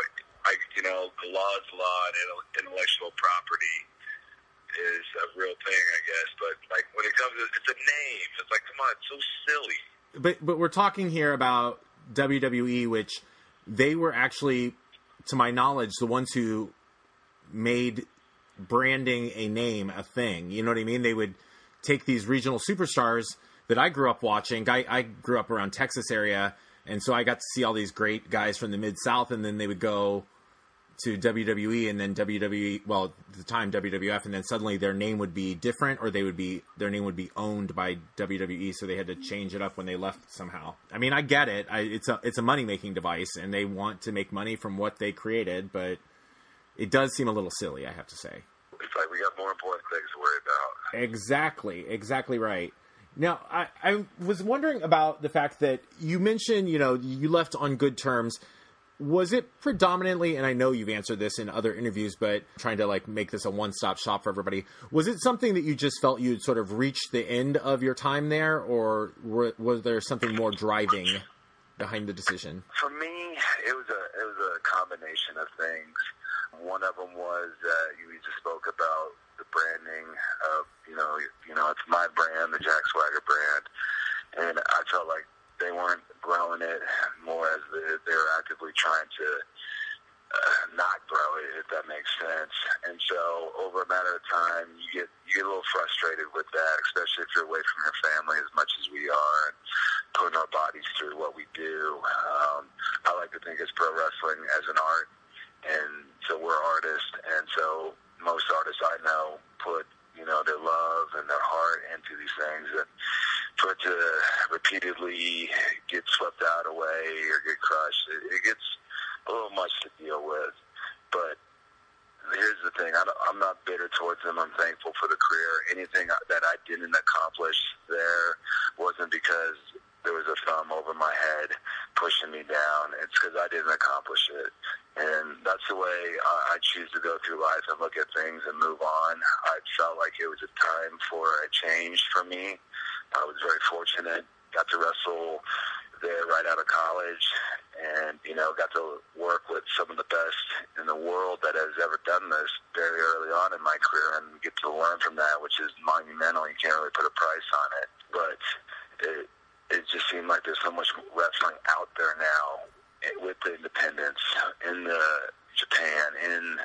The law is law, and intellectual property is a real thing, I guess. But like when it comes to it's a name, it's like, come on, it's so silly. But we're talking here about WWE, which they were actually, to my knowledge, the ones who made branding a name a thing. You know what I mean? They would take these regional superstars that I grew up watching. I grew up around Texas area, and so I got to see all these great guys from the Mid-South, and then they would go to WWE, and then WWE, well, at the time WWF, and then suddenly their name would be different, or their name would be owned by WWE, so they had to change it up when they left somehow. I mean, I get it. It's a money-making device, and they want to make money from what they created, but it does seem a little silly, I have to say. It's like we got more important things to worry about. Exactly right. Now, I was wondering about the fact that you mentioned, you left on good terms. Was it predominantly, and I know you've answered this in other interviews, but trying to make this a one-stop shop for everybody, was it something that you just felt you'd sort of reached the end of your time there, or was there something more driving behind the decision? For me, it was a combination of things. One of them was you just spoke about the branding of, it's my brand, the Jack Swagger brand, and I felt like they weren't growing it more as they were actively trying to not grow it, if that makes sense. And so over a matter of time, you get a little frustrated with that, especially if you're away from your family as much as we are and putting our bodies through what we do. I like to think it's pro wrestling as an art, and so we're artists, and so most artists I know put their love and their heart into these things, and for it to repeatedly get swept out away or get crushed, it gets a little much to deal with. But here's the thing, I'm not bitter towards them. I'm thankful for the career. Anything that I didn't accomplish there wasn't because there was a thumb over my head pushing me down. It's because I didn't accomplish it. And that's the way I choose to go through life and look at things and move on. I felt like it was a time for a change for me. I was very fortunate. Got to wrestle there right out of college and, got to work with some of the best in the world that has ever done this very early on in my career and get to learn from that, which is monumental. You can't really put a price on it. But it just seemed like there's so much wrestling out there now with the independents in Japan, in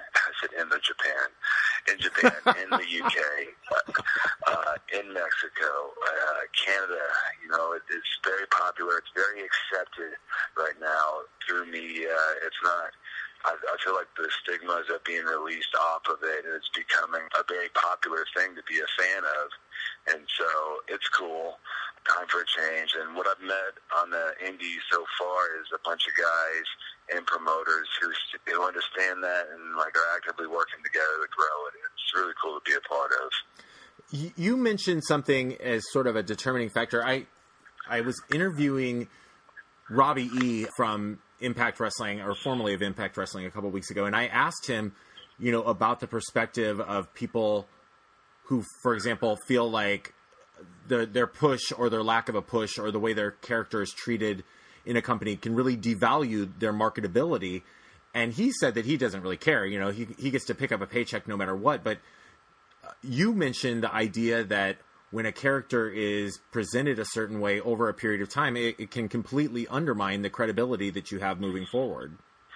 in the UK, in Mexico, Canada. It's very popular. It's very accepted right now through media. It's not. I feel like the stigmas are being released off of it, and it's becoming a very popular thing to be a fan of. And so it's cool. Time for a change. And what I've met on the indies so far is a bunch of guys and promoters who understand that and are actively working together to grow it. It's really cool to be a part of. You mentioned something as sort of a determining factor. I was interviewing Robbie E. from Impact Wrestling, or formerly of Impact Wrestling, a couple of weeks ago, and I asked him, about the perspective of people who, for example, feel like their push or their lack of a push or the way their character is treated in a company can really devalue their marketability. And he said that he doesn't really care. He gets to pick up a paycheck no matter what. But you mentioned the idea that when a character is presented a certain way over a period of time, it can completely undermine the credibility that you have moving forward.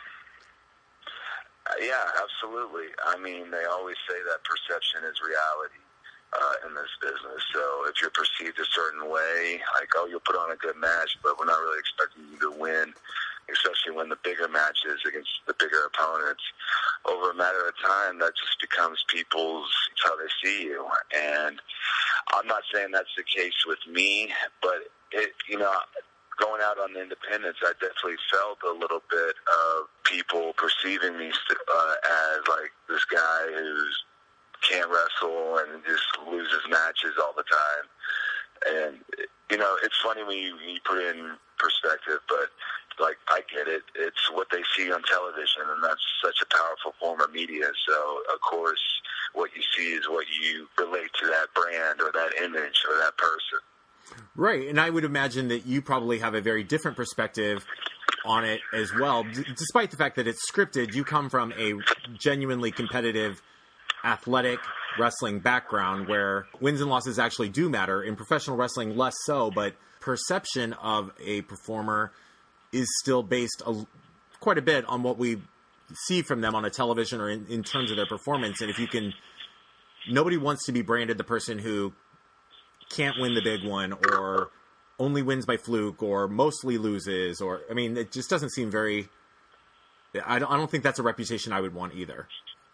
Yeah, absolutely. I mean, they always say that perception is reality in this business. So if you're perceived a certain way, like, oh, you'll put on a good match, but we're not really expecting you to win, especially when the bigger matches against the bigger opponents, over a matter of time, that just becomes it's how they see you. And I'm not saying that's the case with me, but going out on the independents, I definitely felt a little bit of people perceiving me as like this guy who's can't wrestle and just loses matches all the time. And, it's funny when you put it in perspective, but, like, I get it. It's what they see on television, and that's such a powerful form of media. So, of course, what you see is what you relate to that brand or that image or that person. Right, and I would imagine that you probably have a very different perspective on it as well. Despite the fact that it's scripted, you come from a genuinely competitive athletic wrestling background where wins and losses actually do matter. In professional wrestling, less so, but perception of a performer is still based quite a bit on what we see from them on a television or in terms of their performance. And nobody wants to be branded the person who can't win the big one or only wins by fluke or mostly loses, it just doesn't seem very... I don't think that's a reputation I would want either.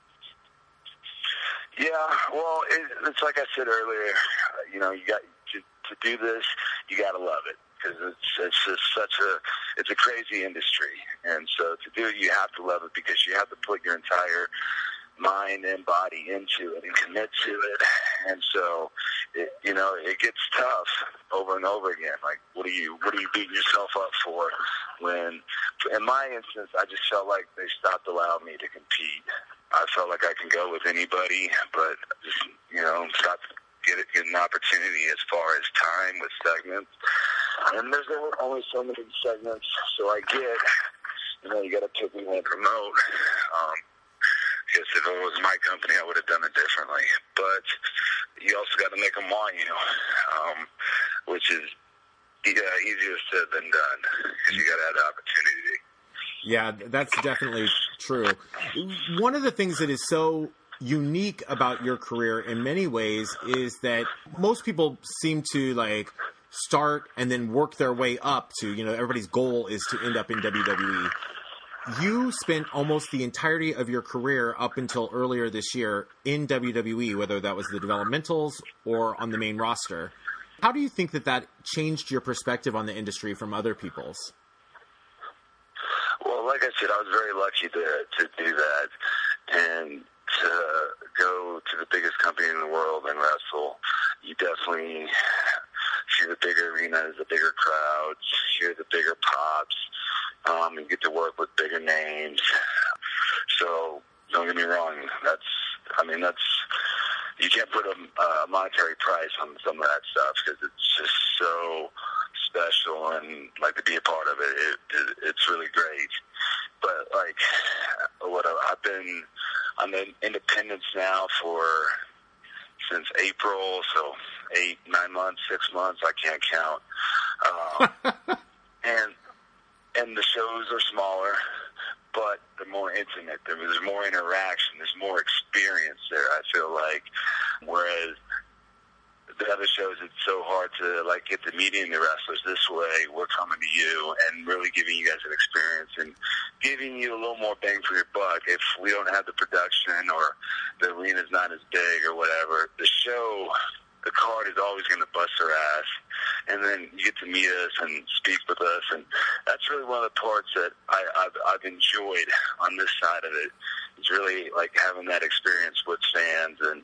Yeah, well, it's like I said earlier, you got to do this, you got to love it, because it's just it's a crazy industry, and so to do it, you have to love it, because you have to put your entire mind and body into it and commit to it, and so it gets tough over and over again. Like, what are you beating yourself up for? When, in my instance, I just felt like they stopped allowing me to compete. I felt like I can go with anybody, but just, stop get an opportunity as far as time with segments. And there's only so many segments, so I get, you got to pick who you want to promote. Because if it was my company, I would have done it differently. But you also got to make them want you, which is easier said than done, because you got to have the opportunity. Yeah, that's definitely true. One of the things that is so unique about your career in many ways is that most people seem to start and then work their way up to, everybody's goal is to end up in WWE. You spent almost the entirety of your career up until earlier this year in WWE, whether that was the developmentals or on the main roster. How do you think that changed your perspective on the industry from other people's? Well, like I said, I was very lucky to do that and to go to the biggest company in the world and wrestle. You definitely see the bigger arenas, the bigger crowds, hear the bigger pops, and get to work with bigger names. So don't get me wrong, that's you can't put a monetary price on some of that stuff, because it's just so special, and to be a part of it, it's really great. But I'm in independence now since April, so 8, 9 months, 6 months, I can't count. And the shows are smaller, but they're more intimate. There's more interaction. There's more experience there, I feel like. Whereas the other shows, it's so hard to get to meeting the wrestlers this way. We're coming to you and really giving you guys an experience and giving you a little more bang for your buck. If we don't have the production or the arena's not as big or whatever, the card is always going to bust their ass. And then you get to meet us and speak with us, and that's really one of the parts that I've enjoyed on this side of it. It's really having that experience with fans and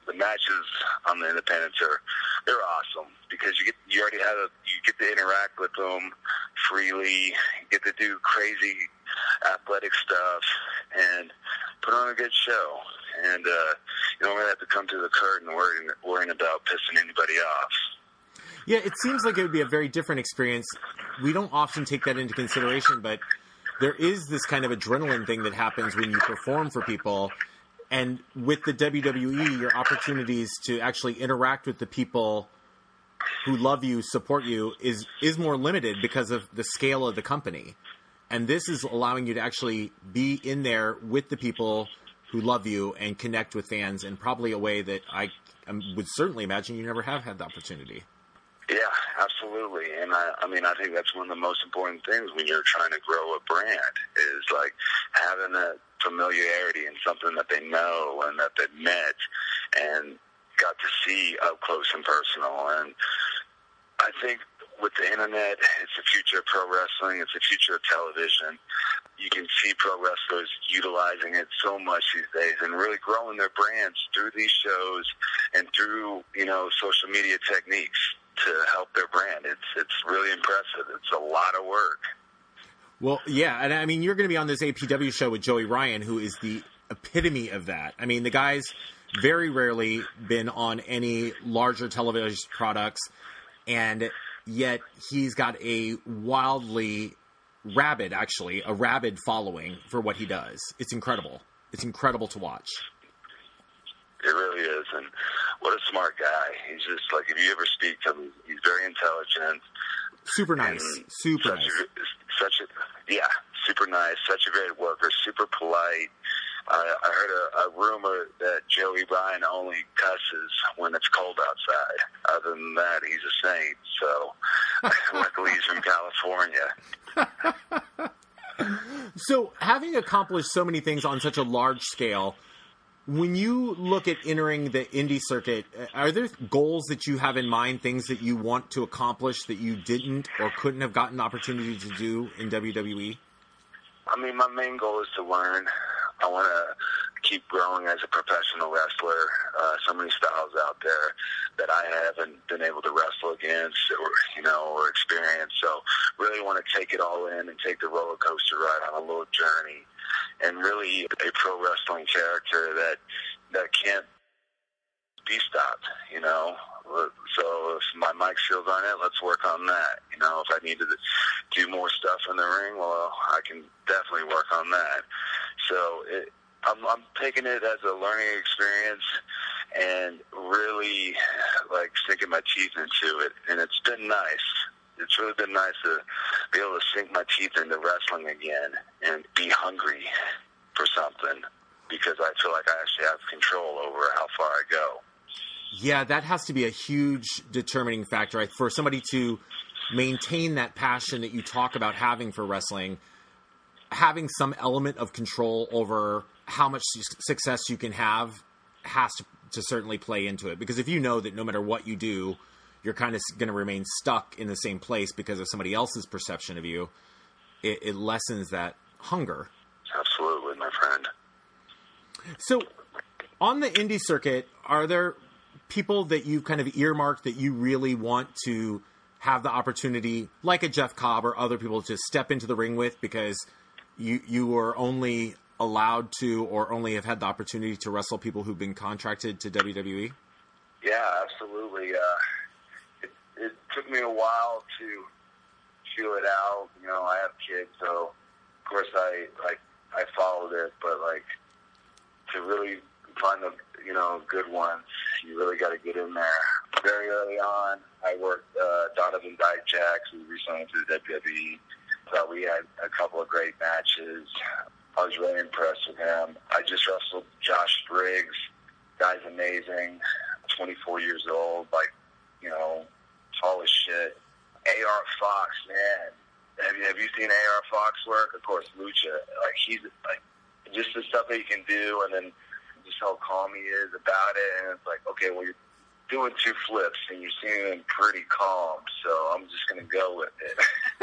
the matches on the independents they're awesome because you get to interact with them freely, you get to do crazy athletic stuff and put on a good show. And you don't really have to come to the curtain worrying about pissing anybody off. Yeah, it seems like it would be a very different experience. We don't often take that into consideration, but there is this kind of adrenaline thing that happens when you perform for people. And with the WWE, your opportunities to actually interact with the people who love you, support you, is more limited because of the scale of the company. And this is allowing you to actually be in there with the people who love you and connect with fans in probably a way that I would certainly imagine you never have had the opportunity. Yeah, absolutely. And I think that's one of the most important things when you're trying to grow a brand is like having that familiarity in something that they know and that they've met and got to see up close and personal. And I think with the internet, it's the future of pro wrestling. It's the future of television. You can see pro wrestlers utilizing it so much these days and really growing their brands through these shows and through, social media techniques to help their brand. It's really impressive. It's a lot of work. Well, yeah, and I mean, you're going to be on this APW show with Joey Ryan, who is the epitome of that. I mean, the guy's very rarely been on any larger television products, and yet he's got a rabid following for what he does. It's incredible. It's incredible to watch. It really is, and what a smart guy. He's just like, if you ever speak to him, he's very intelligent. Super nice. Super nice. Super nice. Such a great worker. Super polite. I heard a rumor that Joey Ryan only cusses when it's cold outside. Other than that, he's a saint. So, luckily he's from California. So, having accomplished so many things on such a large scale, when you look at entering the indie circuit, are there goals that you have in mind, things that you want to accomplish that you didn't or couldn't have gotten an opportunity to do in WWE? I mean, my main goal is to learn. I want to keep growing as a professional wrestler. So many styles out there that I haven't been able to wrestle against or experience. So really want to take it all in and take the roller coaster ride on a little journey. And really a pro wrestling character that can't be stopped, So if my mic skills aren't it, let's work on that. If I need to do more stuff in the ring, well, I can definitely work on that. So I'm taking it as a learning experience and really like sinking my teeth into it. And it's been nice. It's really been nice to be able to sink my teeth into wrestling again and be hungry for something because I feel like I actually have control over how far I go. Yeah, that has to be a huge determining factor for somebody to maintain that passion that you talk about having for wrestling. Having some element of control over how much success you can have has to certainly play into it. Because if you know that no matter what you do, you're kind of going to remain stuck in the same place because of somebody else's perception of you, it lessens that hunger. Absolutely, my friend. So, on the indie circuit, are there people that you kind of earmarked that you really want to have the opportunity, like a Jeff Cobb or other people, to step into the ring with because you were only allowed to or only have had the opportunity to wrestle people who've been contracted to WWE? Yeah, absolutely. It took me a while to feel it out. I have kids, so of course I followed it, but to really find the good ones, you really got to get in there. Very early on, I worked Donovan Dijak, who recently went to the WWE. Thought we had a couple of great matches. I was really impressed with him. I just wrestled Josh Briggs. Guy's amazing. 24 years old, tall as shit. A.R. Fox, man. Have you seen A.R. Fox work? Of course, Lucha. He's just the stuff that he can do, and then just how calm he is about it. And it's okay, well, you're doing 2 flips, and you're seeming pretty calm, so I'm just going to go with it.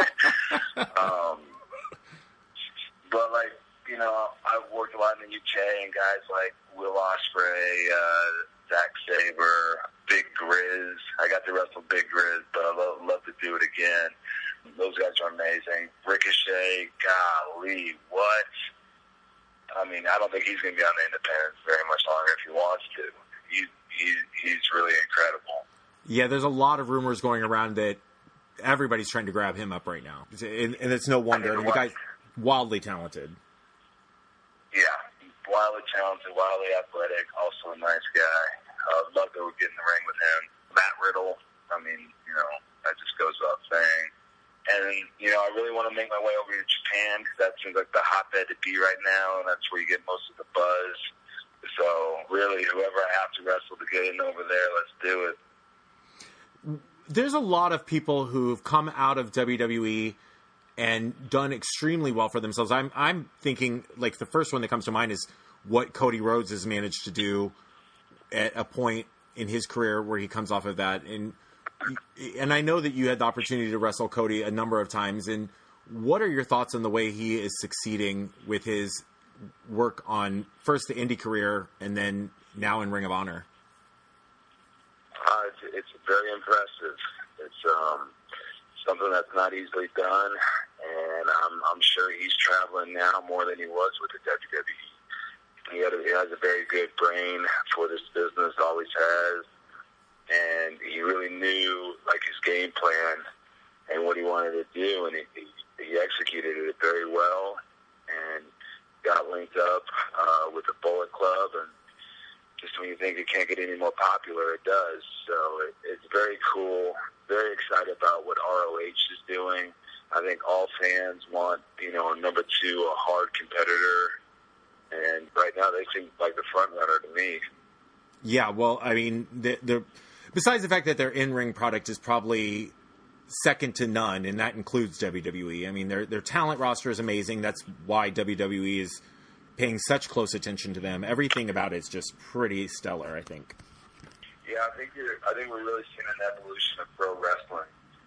But, I've worked a lot in the UK, and guys like Will Ospreay, Zack Sabre, Big Grizz. I got to wrestle Big Grizz, but I love to do it again. Those guys are amazing. Ricochet, golly, what? I mean, I don't think he's going to be on the independents very much longer if he wants to. He's really incredible. Yeah, there's a lot of rumors going around that everybody's trying to grab him up right now. And it's no wonder. I mean, the guy's wildly talented. Yeah, wildly talented, wildly athletic, also a nice guy. I'd love to get in the ring with him. Matt Riddle, I mean, that just goes without saying. And, I really want to make my way over to Japan because that seems like the hotbed to be right now, and that's where you get most of the buzz. So, really, whoever I have to wrestle to get in over there, let's do it. There's a lot of people who've come out of WWE and done extremely well for themselves. I'm thinking, like, the first one that comes to mind is what Cody Rhodes has managed to do at a point in his career where he comes off of that. And I know that you had the opportunity to wrestle Cody a number of times. And what are your thoughts on the way he is succeeding with his work on first the indie career and then now in Ring of Honor? It's very impressive. It's something that's not easily done, and I'm sure he's traveling now more than he was with the WWE. He has a very good brain for this business, always has, and he really knew like his game plan and what he wanted to do, and he executed it very well, and got linked up with the Bullet Club, and just when you think it can't get any more popular, it does. So it's very cool. Very excited about what ROH is doing. I think all fans want, number two, a hard competitor. And right now they seem like the front runner to me. Yeah, well, I mean, besides the fact that their in-ring product is probably second to none, and that includes WWE. I mean, their talent roster is amazing. That's why WWE is paying such close attention to them. Everything about it is just pretty stellar, I think. Yeah, I think we're really seeing an evolution of pro wrestling.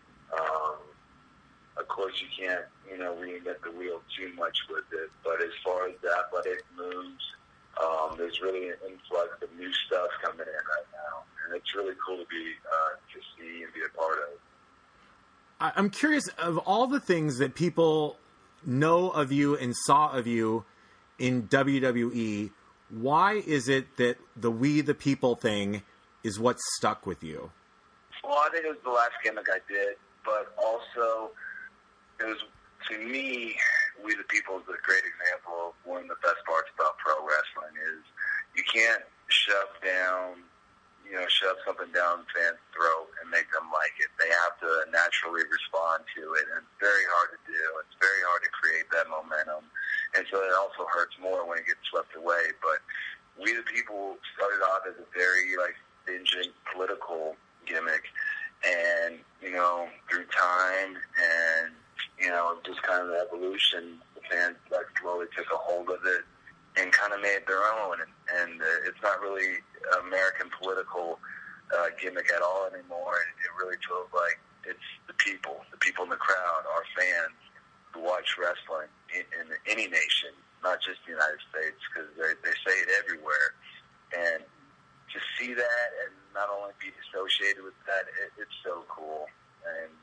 Of course, you can't, reinvent the wheel too much with it, but as far as the athletic moves, there's really an influx of new stuff coming in right now, and it's really cool to see and be a part of. I'm curious, of all the things that people know of you and saw of you in WWE, why is it that the We the People thing is what stuck with you? Well, I think it was the last gimmick I did, but also it was, to me, We the People is a great example of one of the best parts about pro wrestling is you can't shove something down fans' throat and make them like it. They have to naturally respond to it, and it's very hard to do. It's very hard to create that momentum. And so it also hurts more when it gets swept away. But We the People started off as a very, stringent political gimmick. And, through time and, just kind of the evolution, the fans, slowly took a hold of it and kind of made their own. And it's not really American political gimmick at all anymore. It really feels like it's the people in the crowd, our fans, who watch wrestling in any nation, not just the United States, because they say it everywhere. And to see that and not only be associated with that, it's so cool. And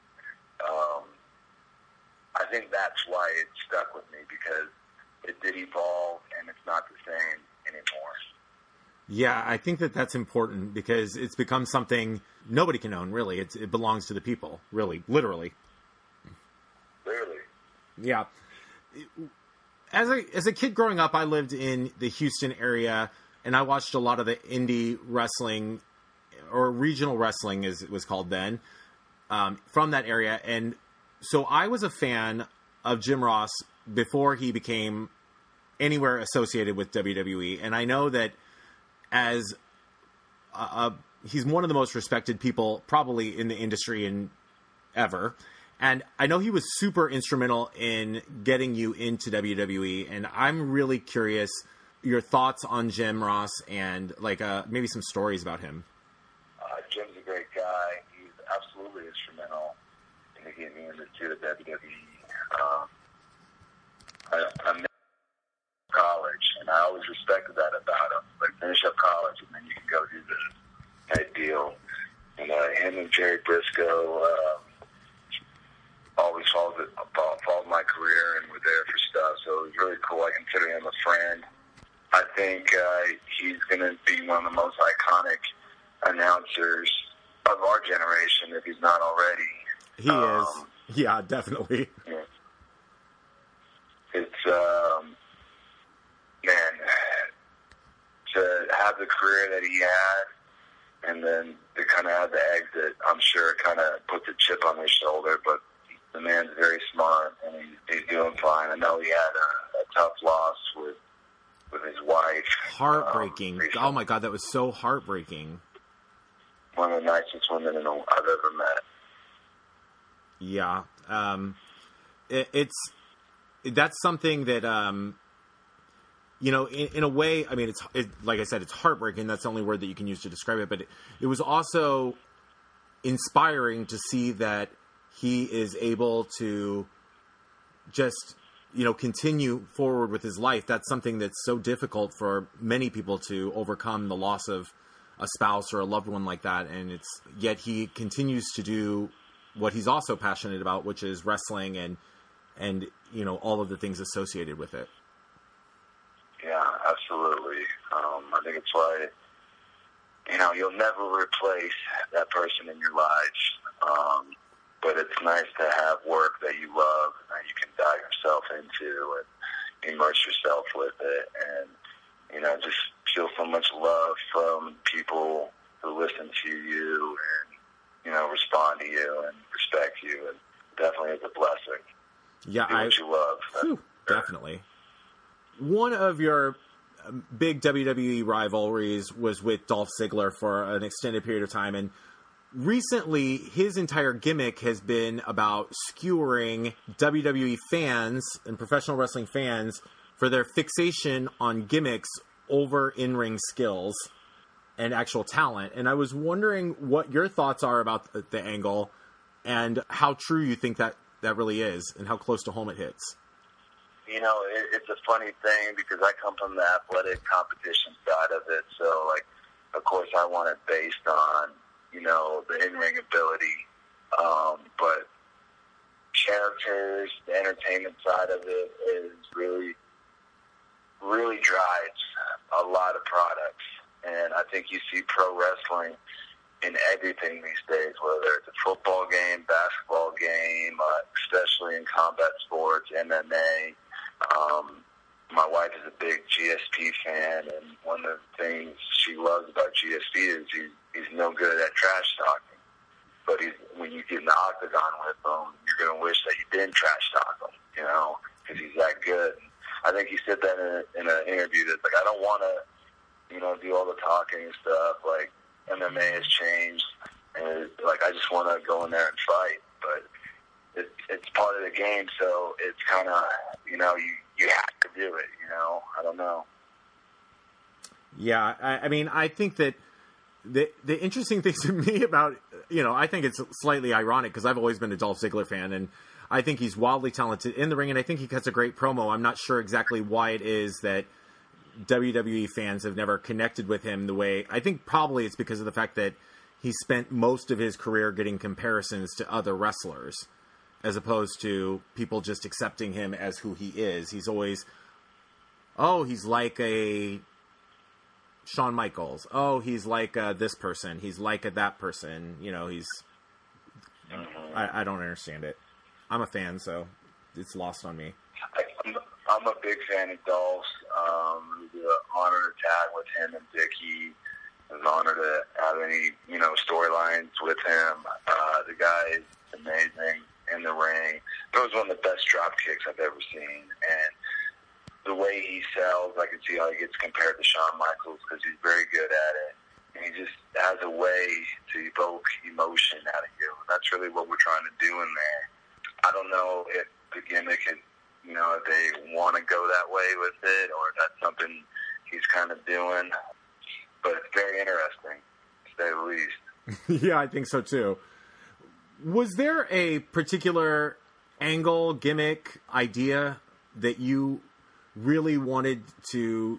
I think that's why it stuck with me, because it did evolve and it's not the same anymore. Yeah, I think that's important because it's become something nobody can own, really. It belongs to the people, really, literally. Yeah. As a kid growing up, I lived in the Houston area, and I watched a lot of the indie wrestling, or regional wrestling as it was called then, from that area. And so I was a fan of Jim Ross before he became anywhere associated with WWE. And I know that as he's one of the most respected people probably in the industry and ever. And I know he was super instrumental in getting you into WWE, and I'm really curious your thoughts on Jim Ross and maybe some stories about him. Jim's a great guy. He's absolutely instrumental in getting me into the WWE. I met him in college, and I always respected that about him. Like finish up college, and then you can go do this type deal. And him and Jerry Briscoe always followed my career and were there for stuff. So it was really cool. I consider him a friend. I think he's going to be one of the most iconic announcers of our generation, if he's not already. He is. Yeah, definitely. Yeah. It's, man, to have the career that he had, and then to kind of have the exit, I'm sure it kind of puts a chip on his shoulder, but the man's very smart, and he's doing fine. I know he had a tough loss with his wife. Heartbreaking. Oh, my God, that was so heartbreaking. One of the nicest women I've ever met. Yeah. That's something that, you know, in a way, I mean, like I said, it's heartbreaking. That's the only word that you can use to describe it. But it was also inspiring to see that he is able to just, you know, continue forward with his life. That's something that's so difficult for many people to overcome, the loss of a spouse or a loved one like that. And yet he continues to do what he's also passionate about, which is wrestling and, you know, all of the things associated with it. Yeah, absolutely. I think it's why, you know, you'll never replace that person in your life. But it's nice to have work that you love and you can dive yourself into and immerse yourself with it. And, you know, just feel so much love from people who listen to you and, you know, respond to you and respect you. And definitely is a blessing. Yeah, do what you love. Whew, definitely. One of your big WWE rivalries was with Dolph Ziggler for an extended period of time, and recently his entire gimmick has been about skewering WWE fans and professional wrestling fans for their fixation on gimmicks over in-ring skills and actual talent. And I was wondering what your thoughts are about the angle and how true you think that really is and how close to home it hits. You know, it's a funny thing because I come from the athletic competition side of it. So, like, of course, I want it based on, you know, the in-ring ability. But characters, the entertainment side of it is really, really drives a lot of products. And I think you see pro wrestling in everything these days, whether it's a football game, basketball game, especially in combat sports, MMA. My wife is a big GSP fan, and one of the things she loves about GSP is he's no good at trash talking. But when you get in the octagon with him, you're going to wish that you didn't trash talk him, you know, because he's that good. I think he said that in an interview that's like, I don't want to, you know, do all the talking and stuff. Like, MMA has changed, and like, I just want to go in there and fight. But it's part of the game, so it's kind of, you know, you have to do it, you know. I don't know. Yeah, I mean, I think that the interesting thing to me about, you know, I think it's slightly ironic because I've always been a Dolph Ziggler fan, and I think he's wildly talented in the ring, and I think he cuts a great promo. I'm not sure exactly why it is that WWE fans have never connected with him the way. I think probably it's because of the fact that he spent most of his career getting comparisons to other wrestlers, as opposed to people just accepting him as who he is. He's always, oh, he's like a Shawn Michaels. Oh, he's like this person. He's like that person. You know, I don't understand it. I'm a fan, so it's lost on me. I'm a big fan of Dolph's. It was an honor to tag with him and Dickie. It was an honor to have any, you know, storylines with him. The guy is amazing in the ring. It was one of the best drop kicks I've ever seen. And the way he sells, I can see how he gets compared to Shawn Michaels because he's very good at it. And he just has a way to evoke emotion out of you. That's really what we're trying to do in there. I don't know if the gimmick is, you know, if they want to go that way with it or if that's something he's kind of doing. But it's very interesting, to say the least. Yeah, I think so too. Was there a particular angle, gimmick, idea that you really wanted to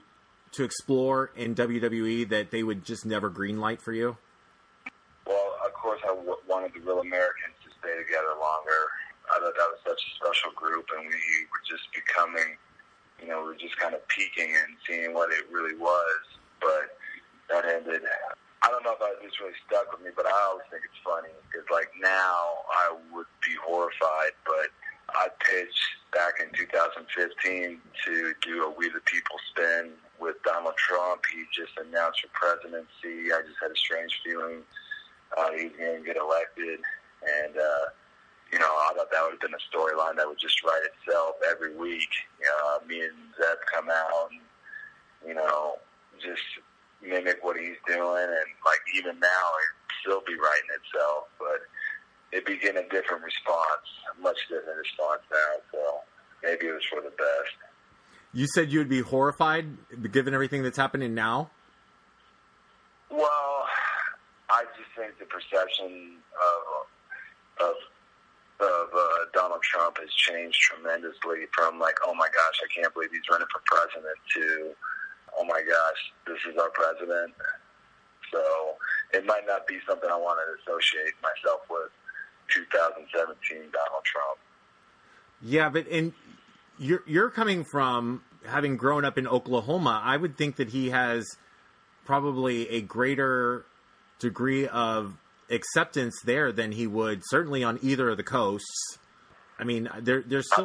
to explore in WWE that they would just never greenlight for you? Well, of course, I wanted the Real Americans to stay together longer. I thought that was such a special group, and we were just becoming, we were just kind of peaking and seeing what it really was. But that ended. I don't know if this really stuck with me, but I always think it's funny because, like, now I would be horrified, but I pitched back in 2015 to do a We the People spin with Donald Trump. He just announced for presidency. I just had a strange feeling he was going to get elected. And, I thought that would have been a storyline that would just write itself every week. Me and Zeb come out and, just mimic what he's doing. And, like, even now, it'd still be writing itself. But it'd be getting a different response, a much different response now. So maybe it was for the best. You said you would be horrified given everything that's happening now? Well, I just think the perception of Donald Trump has changed tremendously from, like, oh my gosh, I can't believe he's running for president, to, oh my gosh, this is our president. So it might not be something I want to associate myself with 2017 Donald Trump. Yeah, but you're coming from having grown up in Oklahoma. I would think that he has probably a greater degree of acceptance there than he would certainly on either of the coasts. I mean, there's still.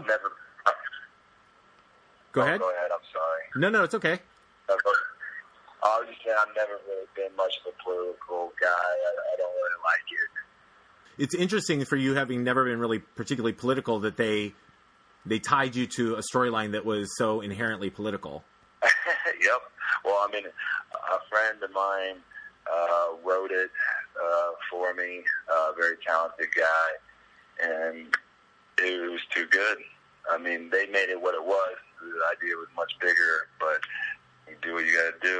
Go ahead. Go ahead. I'm sorry. No, it's okay. I was just saying I've never really been much of a political guy. I don't really like it. It's interesting for you, having never been really particularly political, that they tied you to a storyline that was so inherently political. Yep. Well, I mean, a friend of mine wrote it for me, a very talented guy, and it was too good. I mean, they made it what it was. The idea was much bigger, but you do what you got to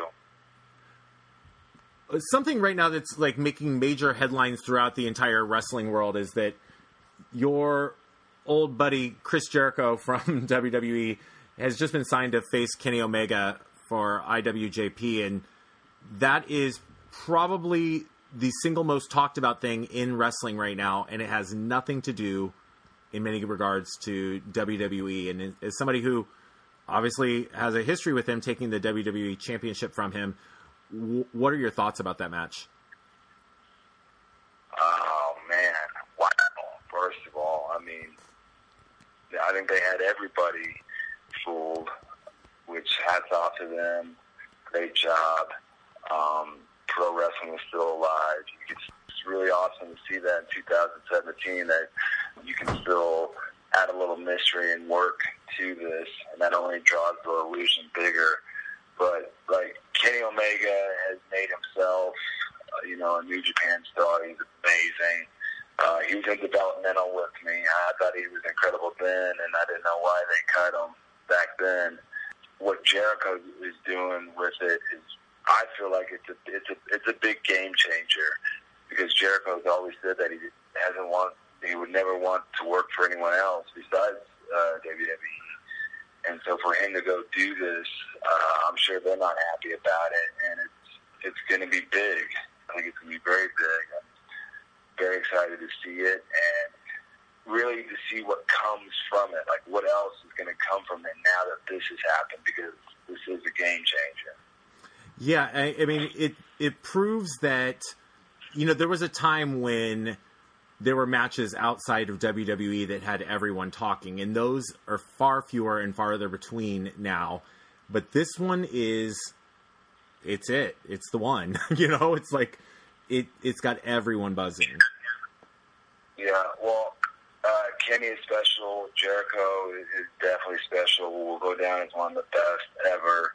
do. Something right now that's like making major headlines throughout the entire wrestling world is that your old buddy Chris Jericho from WWE has just been signed to face Kenny Omega for IWJP, and that is probably the single most talked about thing in wrestling right now, and it has nothing to do in many regards to WWE. And as somebody who obviously has a history with him taking the WWE championship from him, what are your thoughts about that match? Oh, man. Wow. First of all, I mean, I think they had everybody fooled, which hats off to them. Great job. Pro wrestling was still alive. It's really awesome to see that in 2017, that you can still add a little mystery and work to this, and that only draws the illusion bigger. But, like, Kenny Omega has made himself, a New Japan star. He's amazing. He was in developmental with me. I thought he was incredible then, and I didn't know why they cut him back then. What Jericho is doing with it is, I feel like it's a big game changer, because Jericho's always said that he would never want to work for anyone else besides WWE. And so for him to go do this, I'm sure they're not happy about it, and it's going to be big. I think it's going to be very big. I'm very excited to see it, and really to see what comes from it. Like, what else is going to come from it now that this has happened, because this is a game changer. Yeah, I mean, it proves that, there was a time when there were matches outside of WWE that had everyone talking, and those are far fewer and farther between now. But this one it's the one. It's like it's got everyone buzzing. Yeah, well, Kenny is special. Jericho is definitely special. Will go down as one of the best ever.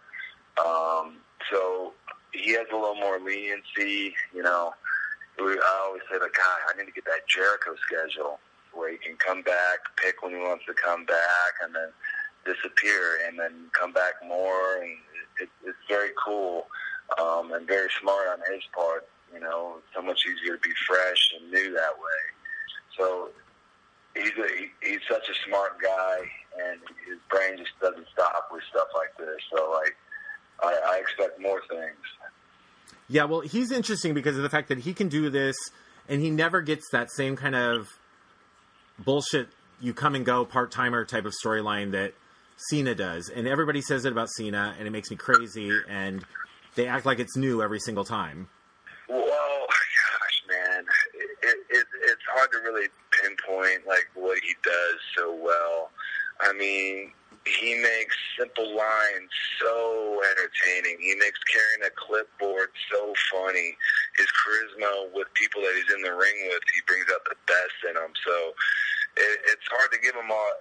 So he has a little more leniency, I always say, like, God, I need to get that Jericho schedule where he can come back, pick when he wants to come back, and then disappear, and then come back more. And it's very cool and very smart on his part. It's so much easier to be fresh and new that way. So he's such a smart guy, and his brain just doesn't stop with stuff like this. So, like, I more things. Yeah, well, he's interesting because of the fact that he can do this, and he never gets that same kind of bullshit, you come and go part-timer type of storyline that Cena does. And everybody says it about Cena, and it makes me crazy, and they act like it's new every single time. Well, gosh, man, it's hard to really pinpoint like what he does so well. I mean, he makes simple lines so entertaining. He makes carrying a clipboard so funny. His charisma with people that he's in the ring with, he brings out the best in them. So it's hard to give him a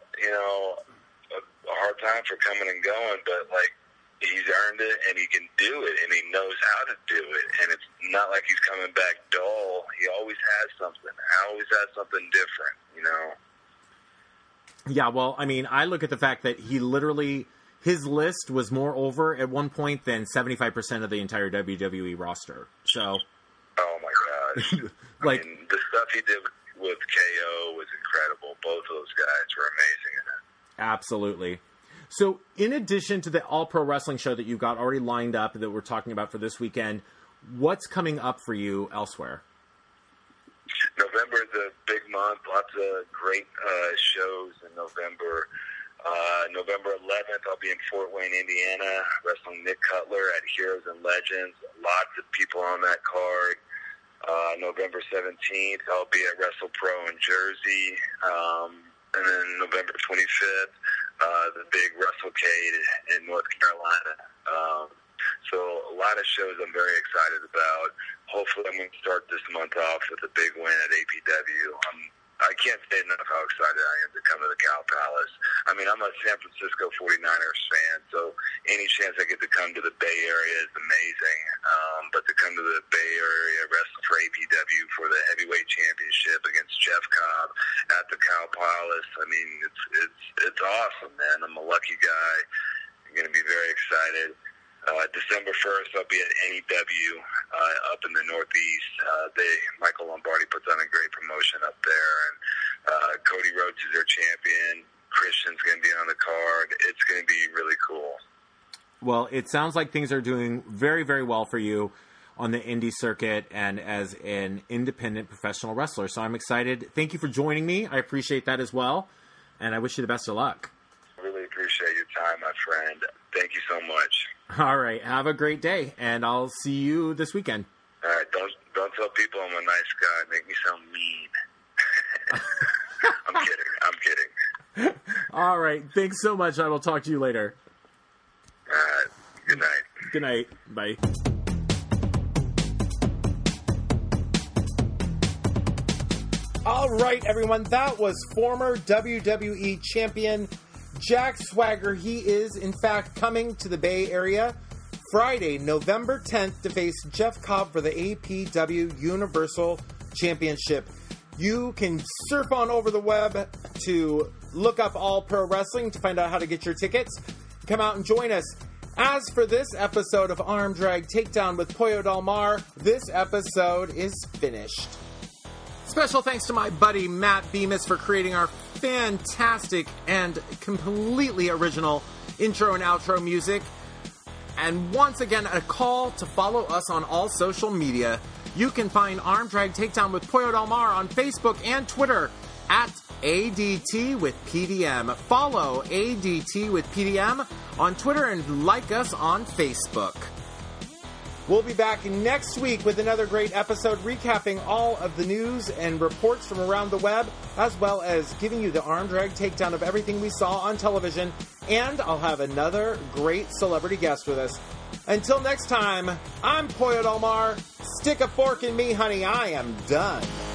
hard time for coming and going, but like, he's earned it, and he can do it, and he knows how to do it, and it's not like he's coming back dull. He always has something. Always has something different, you know? Yeah, well, I mean, I look at the fact that he literally, his list was more over at one point than 75% of the entire WWE roster. So, oh my gosh. Like, I mean, the stuff he did with KO was incredible. Both of those guys were amazing in it. Absolutely. So, in addition to the All Pro Wrestling show that you've got already lined up that we're talking about for this weekend, what's coming up for you elsewhere? November is a big month. Lots of great shows in November. November 11th, I'll be in Fort Wayne, Indiana, wrestling Nick Cutler at Heroes and Legends. Lots of people on that card. November 17th, I'll be at WrestlePro in Jersey. And then November 25th, the big WrestleCade in North Carolina. So a lot of shows I'm very excited about. Hopefully I'm going to start this month off with a big win at APW. I can't say enough how excited I am to come to the Cow Palace. I mean, I'm a San Francisco 49ers fan, so any chance I get to come to the Bay Area is amazing. But to come to the Bay Area, wrestle for APW for the heavyweight championship against Jeff Cobb at the Cow Palace, I mean, it's awesome, man. I'm a lucky guy. I'm going to be very excited. December 1st, I'll be at NEW up in the Northeast. Michael Lombardi puts on a great promotion up there, and Cody Rhodes is their champion. Christian's going to be on the card. It's going to be really cool. Well, it sounds like things are doing very, very well for you on the indie circuit and as an independent professional wrestler. So I'm excited. Thank you for joining me. I appreciate that as well, and I wish you the best of luck. I really appreciate your time, my friend. Thank you so much. All right. Have a great day, and I'll see you this weekend. All right. Don't tell people I'm a nice guy. Make me sound mean. I'm kidding. All right. Thanks so much. I will talk to you later. All right. Good night. Good night. Bye. All right, everyone. That was former WWE champion Jack Swagger. He is, in fact, coming to the Bay Area Friday, November 10th, to face Jeff Cobb for the APW Universal Championship. You can surf on over the web to look up All Pro Wrestling to find out how to get your tickets. Come out and join us. As for this episode of Arm Drag Takedown with Pollo Del Mar, this episode is finished. Special thanks to my buddy Matt Bemis for creating our fantastic and completely original intro and outro music. And once again, a call to follow us on all social media. You can find Arm Drag Takedown with Pollo Del Mar on Facebook and Twitter at ADT with PDM. Follow ADT with PDM on Twitter and like us on Facebook. We'll be back next week with another great episode recapping all of the news and reports from around the web, as well as giving you the Arm Drag Takedown of everything we saw on television. And I'll have another great celebrity guest with us. Until next time, I'm Pollo Del Mar. Stick a fork in me, honey. I am done.